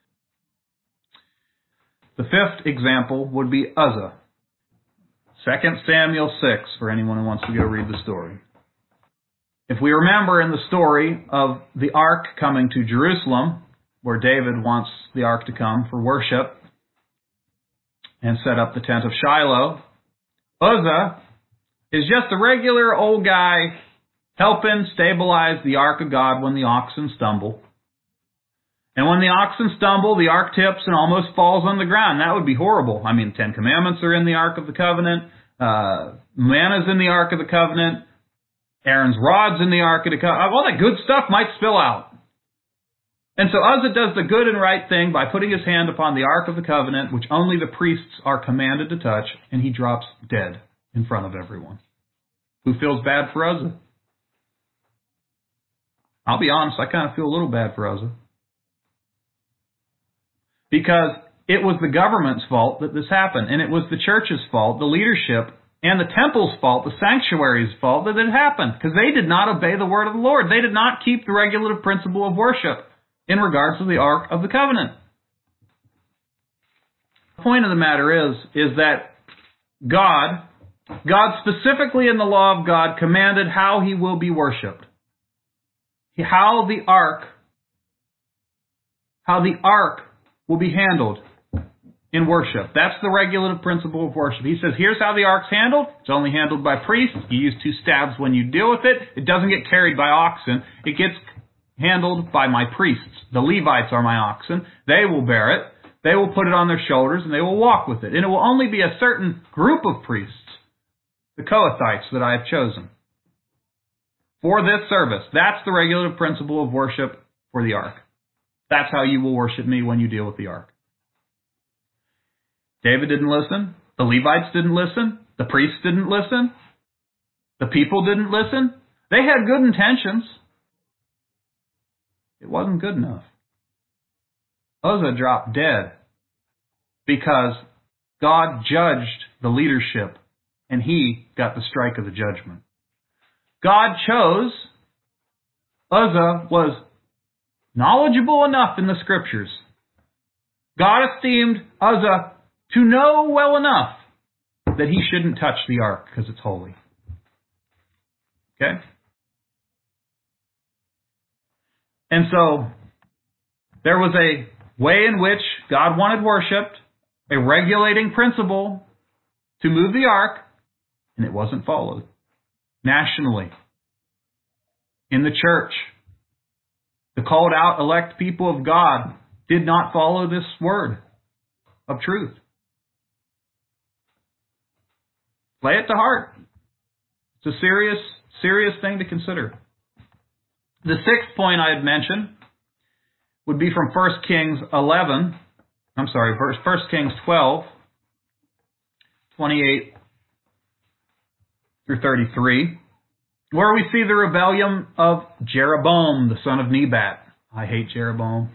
The fifth example would be Uzzah. Second Samuel six, for anyone who wants to go read the story. If we remember in the story of the ark coming to Jerusalem, where David wants the ark to come for worship and set up the tent of Shiloh, Uzzah is just a regular old guy helping stabilize the ark of God when the oxen stumble. And when the oxen stumble, the ark tips and almost falls on the ground. That would be horrible. I mean, Ten Commandments are in the Ark of the Covenant. Uh, manna's in the Ark of the Covenant. Aaron's rod's in the Ark of the Covenant. All that good stuff might spill out. And so Uzzah does the good and right thing by putting his hand upon the Ark of the Covenant, which only the priests are commanded to touch, and he drops dead in front of everyone. Who feels bad for Uzzah? I'll be honest, I kind of feel a little bad for Uzzah. Because it was the government's fault that this happened, and it was the church's fault, the leadership, and the temple's fault, the sanctuary's fault that it happened, because they did not obey the word of the Lord. They did not keep the regulative principle of worship in regards to the Ark of the Covenant. The point of the matter is, is that God, God specifically in the law of God commanded how he will be worshipped. How the Ark, how the Ark will be handled in worship. That's the regulative principle of worship. He says, here's how the ark's handled. It's only handled by priests. You use two stabs when you deal with it. It doesn't get carried by oxen. It gets handled by my priests. The Levites are my oxen. They will bear it. They will put it on their shoulders and they will walk with it. And it will only be a certain group of priests, the Kohathites, that I have chosen for this service. That's the regulative principle of worship for the ark. That's how you will worship me when you deal with the ark. David didn't listen. The Levites didn't listen. The priests didn't listen. The people didn't listen. They had good intentions. It wasn't good enough. Uzzah dropped dead because God judged the leadership and he got the strike of the judgment. God chose, Uzzah was knowledgeable enough in the scriptures. God esteemed Uzzah to know well enough that he shouldn't touch the ark because it's holy. Okay? And so, there was a way in which God wanted worshipped, a regulating principle to move the ark, and it wasn't followed. Nationally. In the church. The called out elect people of God did not follow this word of truth. Lay it to heart. It's a serious, serious thing to consider. The sixth point I had mentioned would be from First Kings eleven. I'm sorry, First Kings twelve, twenty-eight through thirty-three. Where we see the rebellion of Jeroboam, the son of Nebat. I hate Jeroboam.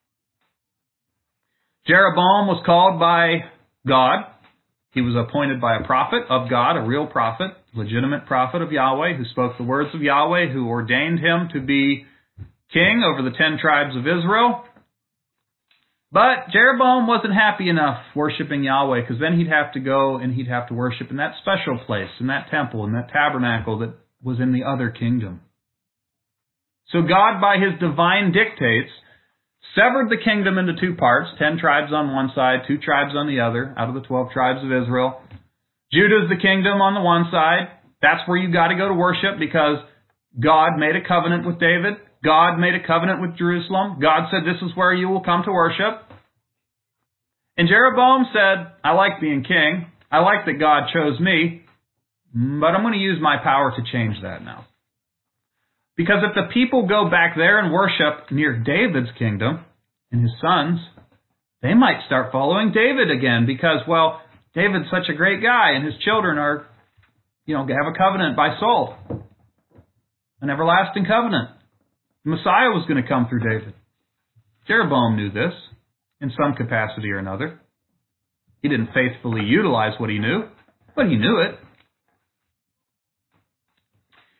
Jeroboam was called by God. He was appointed by a prophet of God, a real prophet, legitimate prophet of Yahweh, who spoke the words of Yahweh, who ordained him to be king over the ten tribes of Israel. But Jeroboam wasn't happy enough worshiping Yahweh, because then he'd have to go and he'd have to worship in that special place, in that temple, in that tabernacle that was in the other kingdom. So God, by his divine dictates, severed the kingdom into two parts, ten tribes on one side, two tribes on the other, out of the twelve tribes of Israel. Judah's the kingdom on the one side. That's where you got to go to worship, because God made a covenant with David. God made a covenant with Jerusalem. God said, this is where you will come to worship. And Jeroboam said, I like being king. I like that God chose me. But I'm going to use my power to change that now. Because if the people go back there and worship near David's kingdom and his sons, they might start following David again because, well, David's such a great guy and his children are, you know, have a covenant by Saul. An everlasting covenant. The Messiah was going to come through David. Jeroboam knew this in some capacity or another. He didn't faithfully utilize what he knew, but he knew it.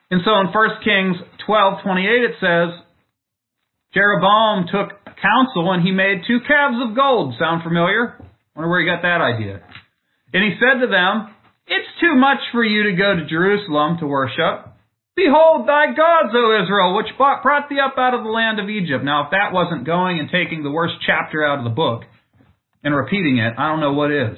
And so in First Kings twelve twenty-eight it says, Jeroboam took counsel and he made two calves of gold. Sound familiar? Wonder where he got that idea. And he said to them, it's too much for you to go to Jerusalem to worship. Behold thy gods, O Israel, which brought thee up out of the land of Egypt. Now, if that wasn't going and taking the worst chapter out of the book and repeating it, I don't know what is.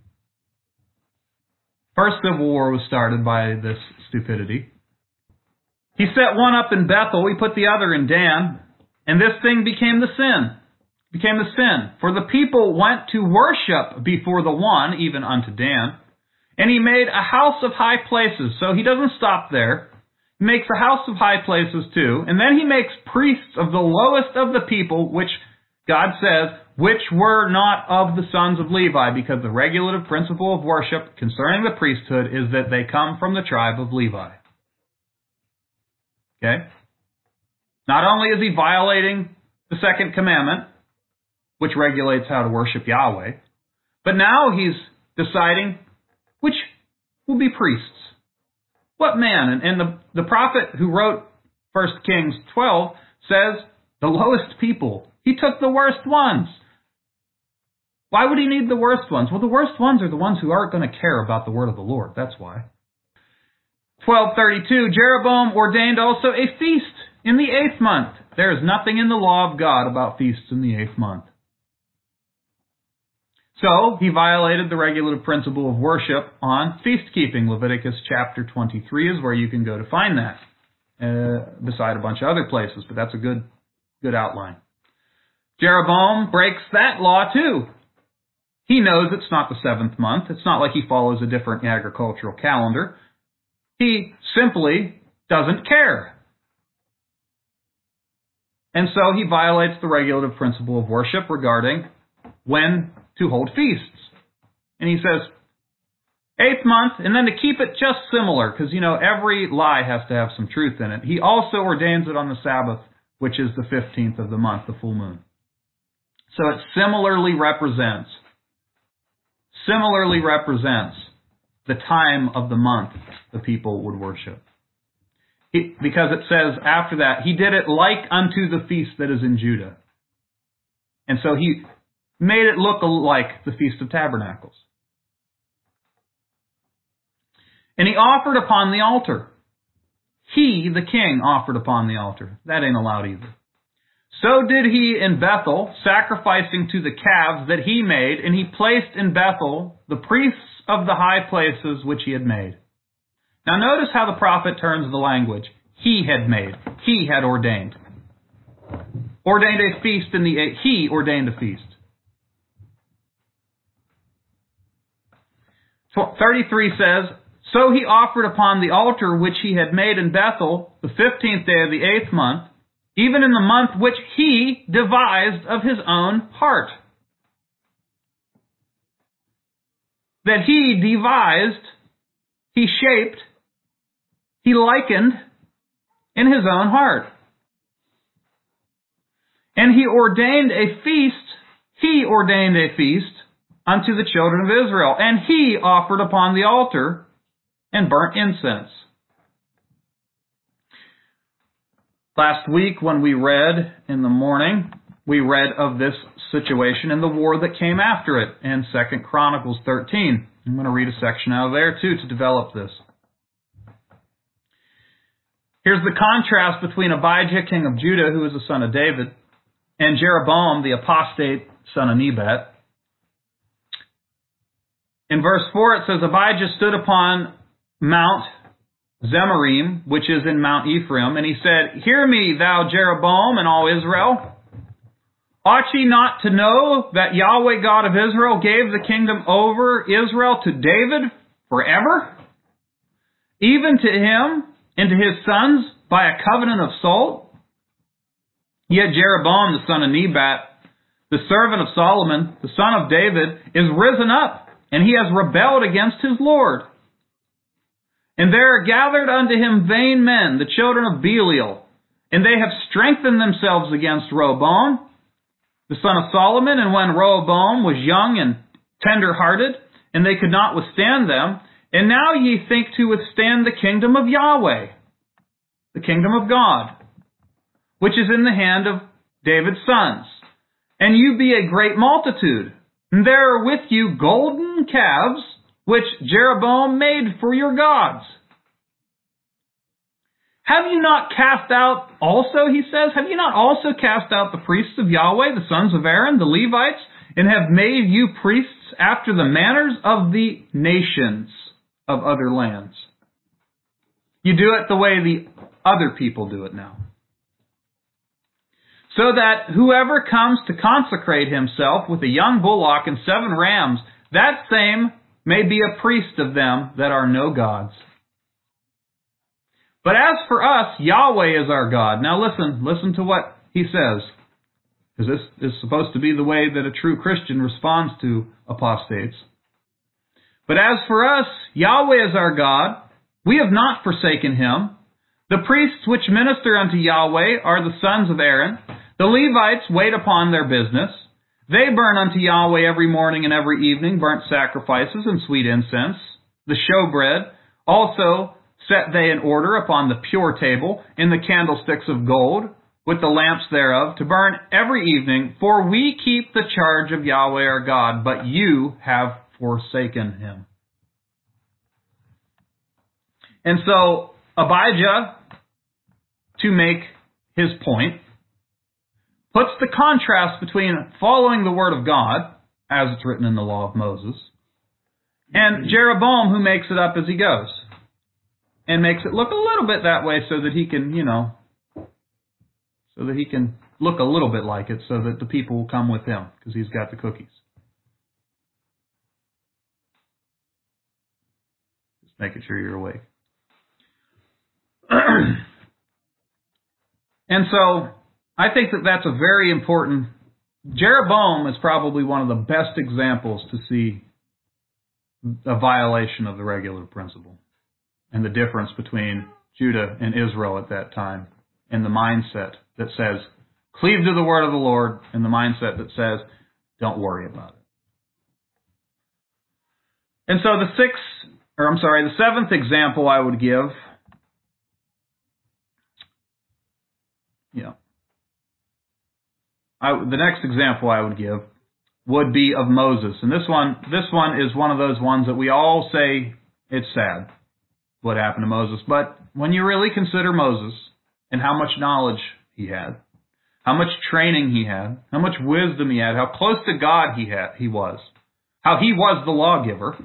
First Civil War was started by this stupidity. He set one up in Bethel, he put the other in Dan, and this thing became the sin. Became the sin. For the people went to worship before the one, even unto Dan, and he made a house of high places. So he doesn't stop there. He makes a house of high places too, and then he makes priests of the lowest of the people, which God says, which were not of the sons of Levi, because the regulative principle of worship concerning the priesthood is that they come from the tribe of Levi. Okay? Not only is he violating the second commandment, which regulates how to worship Yahweh, but now he's deciding which will be priests. What man? And, and the, the prophet who wrote First Kings twelve says the lowest people. He took the worst ones. Why would he need the worst ones? Well, the worst ones are the ones who aren't going to care about the word of the Lord. That's why. twelve thirty-two, Jeroboam ordained also a feast in the eighth month. There is nothing in the law of God about feasts in the eighth month. So, he violated the regulative principle of worship on feast-keeping. Leviticus chapter twenty-three is where you can go to find that, uh, beside a bunch of other places, but that's a good, good outline. Jeroboam breaks that law too. He knows it's not the seventh month. It's not like he follows a different agricultural calendar. He simply doesn't care. And so he violates the regulative principle of worship regarding when to hold feasts. And he says, eighth month, and then to keep it just similar, because, you know, every lie has to have some truth in it, he also ordains it on the Sabbath, which is the fifteenth of the month, the full moon. So it similarly represents, similarly represents the time of the month the people would worship. He, because it says after that, he did it like unto the feast that is in Judah. And so he made it look like the Feast of Tabernacles. And he offered upon the altar. He, the king, offered upon the altar. That ain't allowed either. So did he in Bethel, sacrificing to the calves that he made, and he placed in Bethel the priests of the high places which he had made. Now notice how the prophet turns the language. He had made. He had ordained. Ordained a feast in the... He ordained a feast. thirty-three says, so he offered upon the altar which he had made in Bethel the fifteenth day of the eighth month, even in the month which he devised of his own heart. That he devised, he shaped, he likened in his own heart. And he ordained a feast, he ordained a feast unto the children of Israel, and he offered upon the altar and burnt incense. Last week when we read in the morning, we read of this situation and the war that came after it in Second Chronicles thirteen. I'm going to read a section out of there too to develop this. Here's the contrast between Abijah, king of Judah, who is the son of David, and Jeroboam, the apostate son of Nebat. In verse four it says, Abijah stood upon Mount Zemarim, which is in Mount Ephraim, and he said, hear me, thou Jeroboam and all Israel. Ought ye not to know that Yahweh God of Israel gave the kingdom over Israel to David forever, even to him and to his sons by a covenant of salt? Yet Jeroboam the son of Nebat, the servant of Solomon, the son of David, is risen up, and he has rebelled against his Lord. And there are gathered unto him vain men, the children of Belial, and they have strengthened themselves against Rehoboam, the son of Solomon. And when Rehoboam was young and tender-hearted, and they could not withstand them, and now ye think to withstand the kingdom of Yahweh. the kingdom of God, which is in the hand of David's sons. And you be a great multitude. And there are with you golden calves, which Jeroboam made for your gods. Have you not cast out also, he says, have you not also cast out the priests of Yahweh, the sons of Aaron, the Levites, and have made you priests after the manners of the nations of other lands? You do it the way the other people do it now. So that whoever comes to consecrate himself with a young bullock and seven rams, that same may be a priest of them that are no gods. But as for us, Yahweh is our God. Now listen, listen to what he says. Because this is supposed to be the way that a true Christian responds to apostates. But as for us, Yahweh is our God. We have not forsaken him. The priests which minister unto Yahweh are the sons of Aaron. The Levites wait upon their business. They burn unto Yahweh every morning and every evening burnt sacrifices and sweet incense. The showbread also set they in order upon the pure table in the candlesticks of gold, with the lamps thereof, to burn every evening. For we keep the charge of Yahweh our God, but you have forsaken him. And so Abijah, to make his point, puts the contrast between following the word of God, as it's written in the law of Moses, and Jeroboam, who makes it up as he goes. And makes it look a little bit that way so that he can, you know, so that he can look a little bit like it so that the people will come with him because he's got the cookies. Just making sure you're awake. And so I think that that's a very important. Jeroboam is probably one of the best examples to see a violation of the regular principle. And the difference between Judah and Israel at that time, and the mindset that says, cleave to the word of the Lord, and the mindset that says, don't worry about it. And so the sixth, or I'm sorry, the seventh example I would give, yeah, I, the next example I would give would be of Moses. And this one, this one is one of those ones that we all say it's sad what happened to Moses. But when you really consider Moses and how much knowledge he had, how much training he had, how much wisdom he had, how close to God he had, he was, how he was the lawgiver,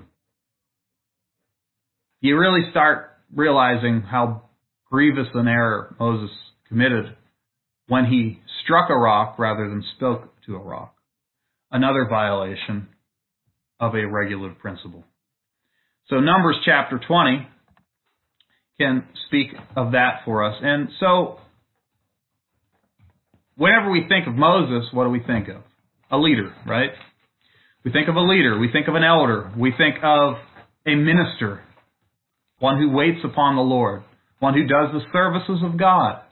you really start realizing how grievous an error Moses committed when he struck a rock rather than spoke to a rock. Another violation of a regular principle. So Numbers chapter twenty can speak of that for us. And so, whenever we think of Moses, what do we think of? A leader, right? We think of a leader. We think of an elder. We think of a minister, one who waits upon the Lord, one who does the services of God.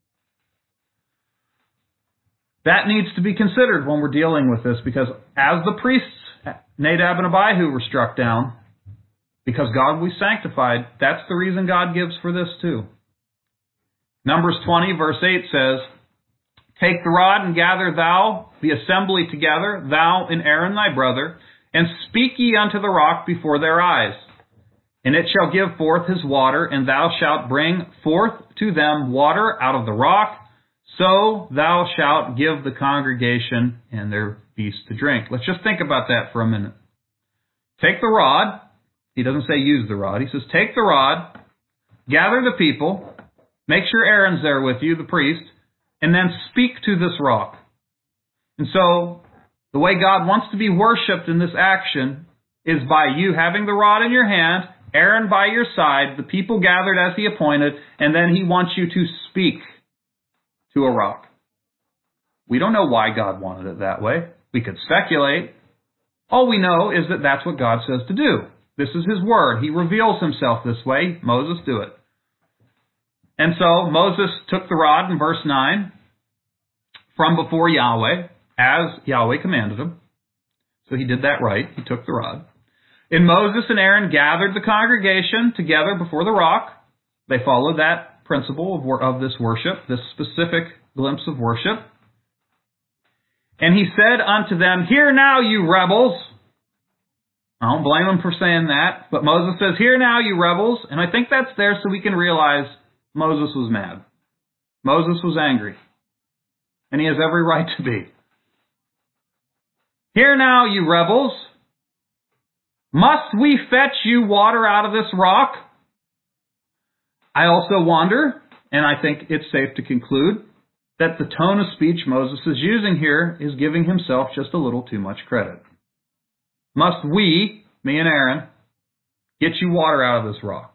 That needs to be considered when we're dealing with this, because as the priests, Nadab and Abihu, were struck down, because God we sanctified, that's the reason God gives for this too. Numbers twenty verse eight says, take the rod and gather thou the assembly together, thou and Aaron thy brother, and speak ye unto the rock before their eyes. And it shall give forth his water, and thou shalt bring forth to them water out of the rock, so thou shalt give the congregation and their beasts to drink. Let's just think about that for a minute. Take the rod. He doesn't say use the rod. He says take the rod, gather the people, make sure Aaron's there with you, the priest, and then speak to this rock. And so the way God wants to be worshipped in this action is by you having the rod in your hand, Aaron by your side, the people gathered as he appointed, and then he wants you to speak to a rock. We don't know why God wanted it that way. We could speculate. All we know is that that's what God says to do. This is his word. He reveals himself this way. Moses, do it. And so Moses took the rod in verse nine from before Yahweh, as Yahweh commanded him. So he did that right. He took the rod. And Moses and Aaron gathered the congregation together before the rock. They followed that principle of, wor- of this worship, this specific glimpse of worship. And he said unto them, Hear now, you rebels. I don't blame him for saying that, but Moses says, Hear now, you rebels. And I think that's there so we can realize Moses was mad. Moses was angry. And he has every right to be. Hear now, you rebels. Must we fetch you water out of this rock? I also wonder, and I think it's safe to conclude, that the tone of speech Moses is using here is giving himself just a little too much credit. Must we, me and Aaron, get you water out of this rock?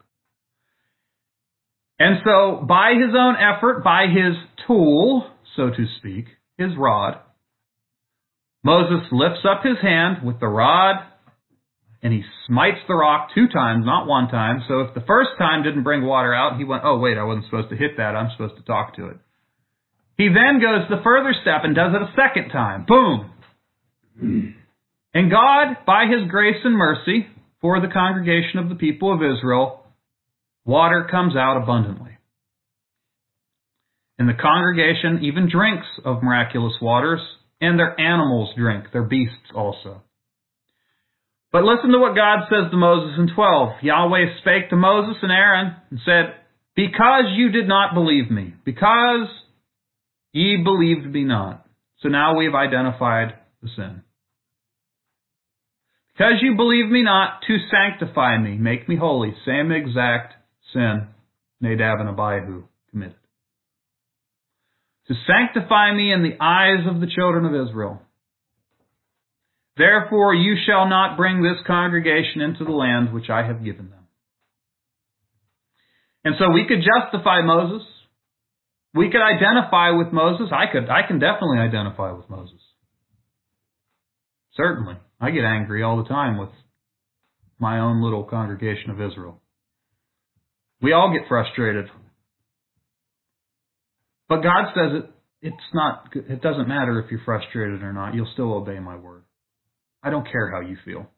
And so, by his own effort, by his tool, so to speak, his rod, Moses lifts up his hand with the rod, and he smites the rock two times, not one time. So if the first time didn't bring water out, he went, oh, wait, I wasn't supposed to hit that. I'm supposed to talk to it. He then goes the further step and does it a second time. Boom. And God, by his grace and mercy for the congregation of the people of Israel, water comes out abundantly. And the congregation even drinks of miraculous waters, and their animals drink, their beasts also. But listen to what God says to Moses in twelve. Yahweh spake to Moses and Aaron and said, Because you did not believe me, because ye believed me not. So now we've identified the sin. Because you believe me not, to sanctify me, make me holy. Same exact sin Nadab and Abihu committed. To sanctify me in the eyes of the children of Israel. Therefore you shall not bring this congregation into the land which I have given them. And so we could justify Moses. We could identify with Moses. I could. I can definitely identify with Moses. Certainly. I get angry all the time with my own little congregation of Israel. We all get frustrated. But God says it, it's not, it doesn't matter if you're frustrated or not. You'll still obey my word. I don't care how you feel.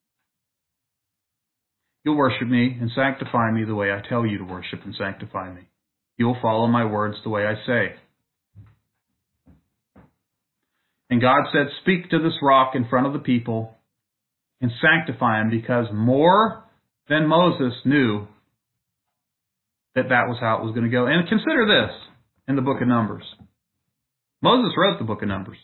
You'll worship me and sanctify me the way I tell you to worship and sanctify me. You'll follow my words the way I say. And God said, Speak to this rock in front of the people and sanctify him, because more than Moses knew that that was how it was going to go. And consider this in the book of Numbers. Moses wrote the book of Numbers.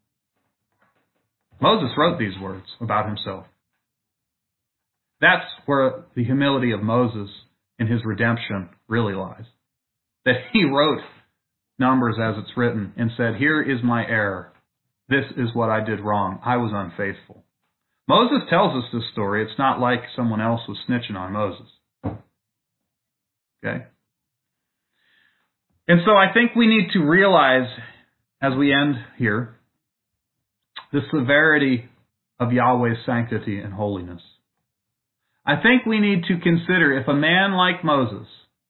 Moses wrote these words about himself. That's where the humility of Moses and his redemption really lies. That he wrote Numbers as it's written and said, Here is my error. This is what I did wrong. I was unfaithful. Moses tells us this story. It's not like someone else was snitching on Moses. Okay? And so I think we need to realize, as we end here, the severity of Yahweh's sanctity and holiness. I think we need to consider if a man like Moses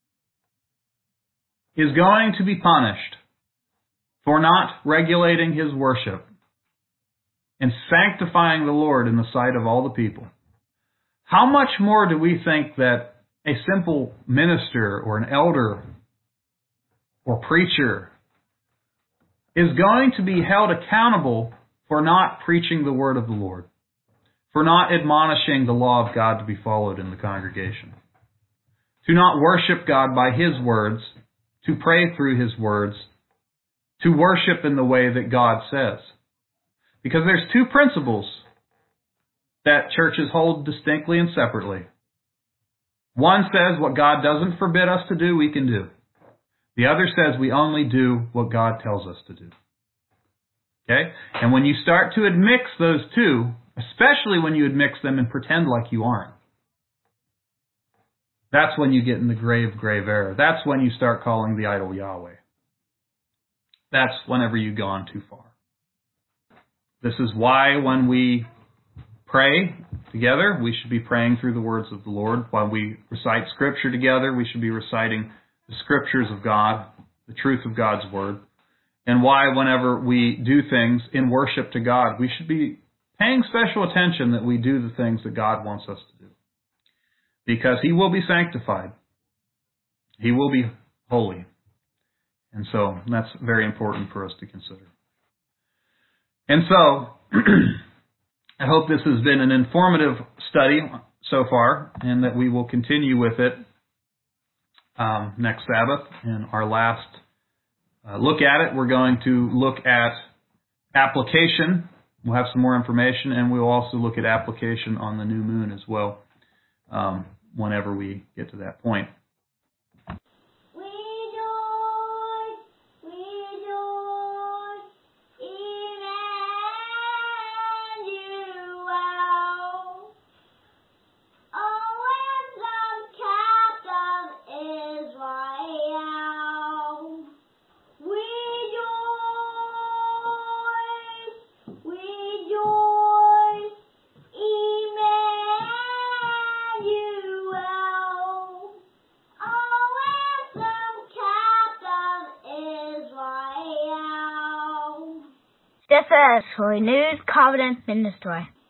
is going to be punished for not regulating his worship and sanctifying the Lord in the sight of all the people, how much more do we think that a simple minister or an elder or preacher is going to be held accountable for not preaching the word of the Lord, for not admonishing the law of God to be followed in the congregation, to not worship God by his words, to pray through his words, to worship in the way that God says. Because there's two principles that churches hold distinctly and separately. One says what God doesn't forbid us to do, we can do. The other says we only do what God tells us to do. Okay? And when you start to admix those two, especially when you admix them and pretend like you aren't, that's when you get in the grave, grave error. That's when you start calling the idol Yahweh. That's whenever you've gone too far. This is why when we pray together, we should be praying through the words of the Lord. While we recite Scripture together, we should be reciting the Scriptures of God, the truth of God's Word. And why whenever we do things in worship to God, we should be paying special attention that we do the things that God wants us to do. Because He will be sanctified. He will be holy. And so that's very important for us to consider. And so I hope this has been an informative study so far, and that we will continue with it um, next Sabbath. In our last uh, look at it, we're going to look at application. We'll have some more information, and we'll also look at application on the new moon as well, um, whenever we get to that point. This is Holy News Covenant Ministry.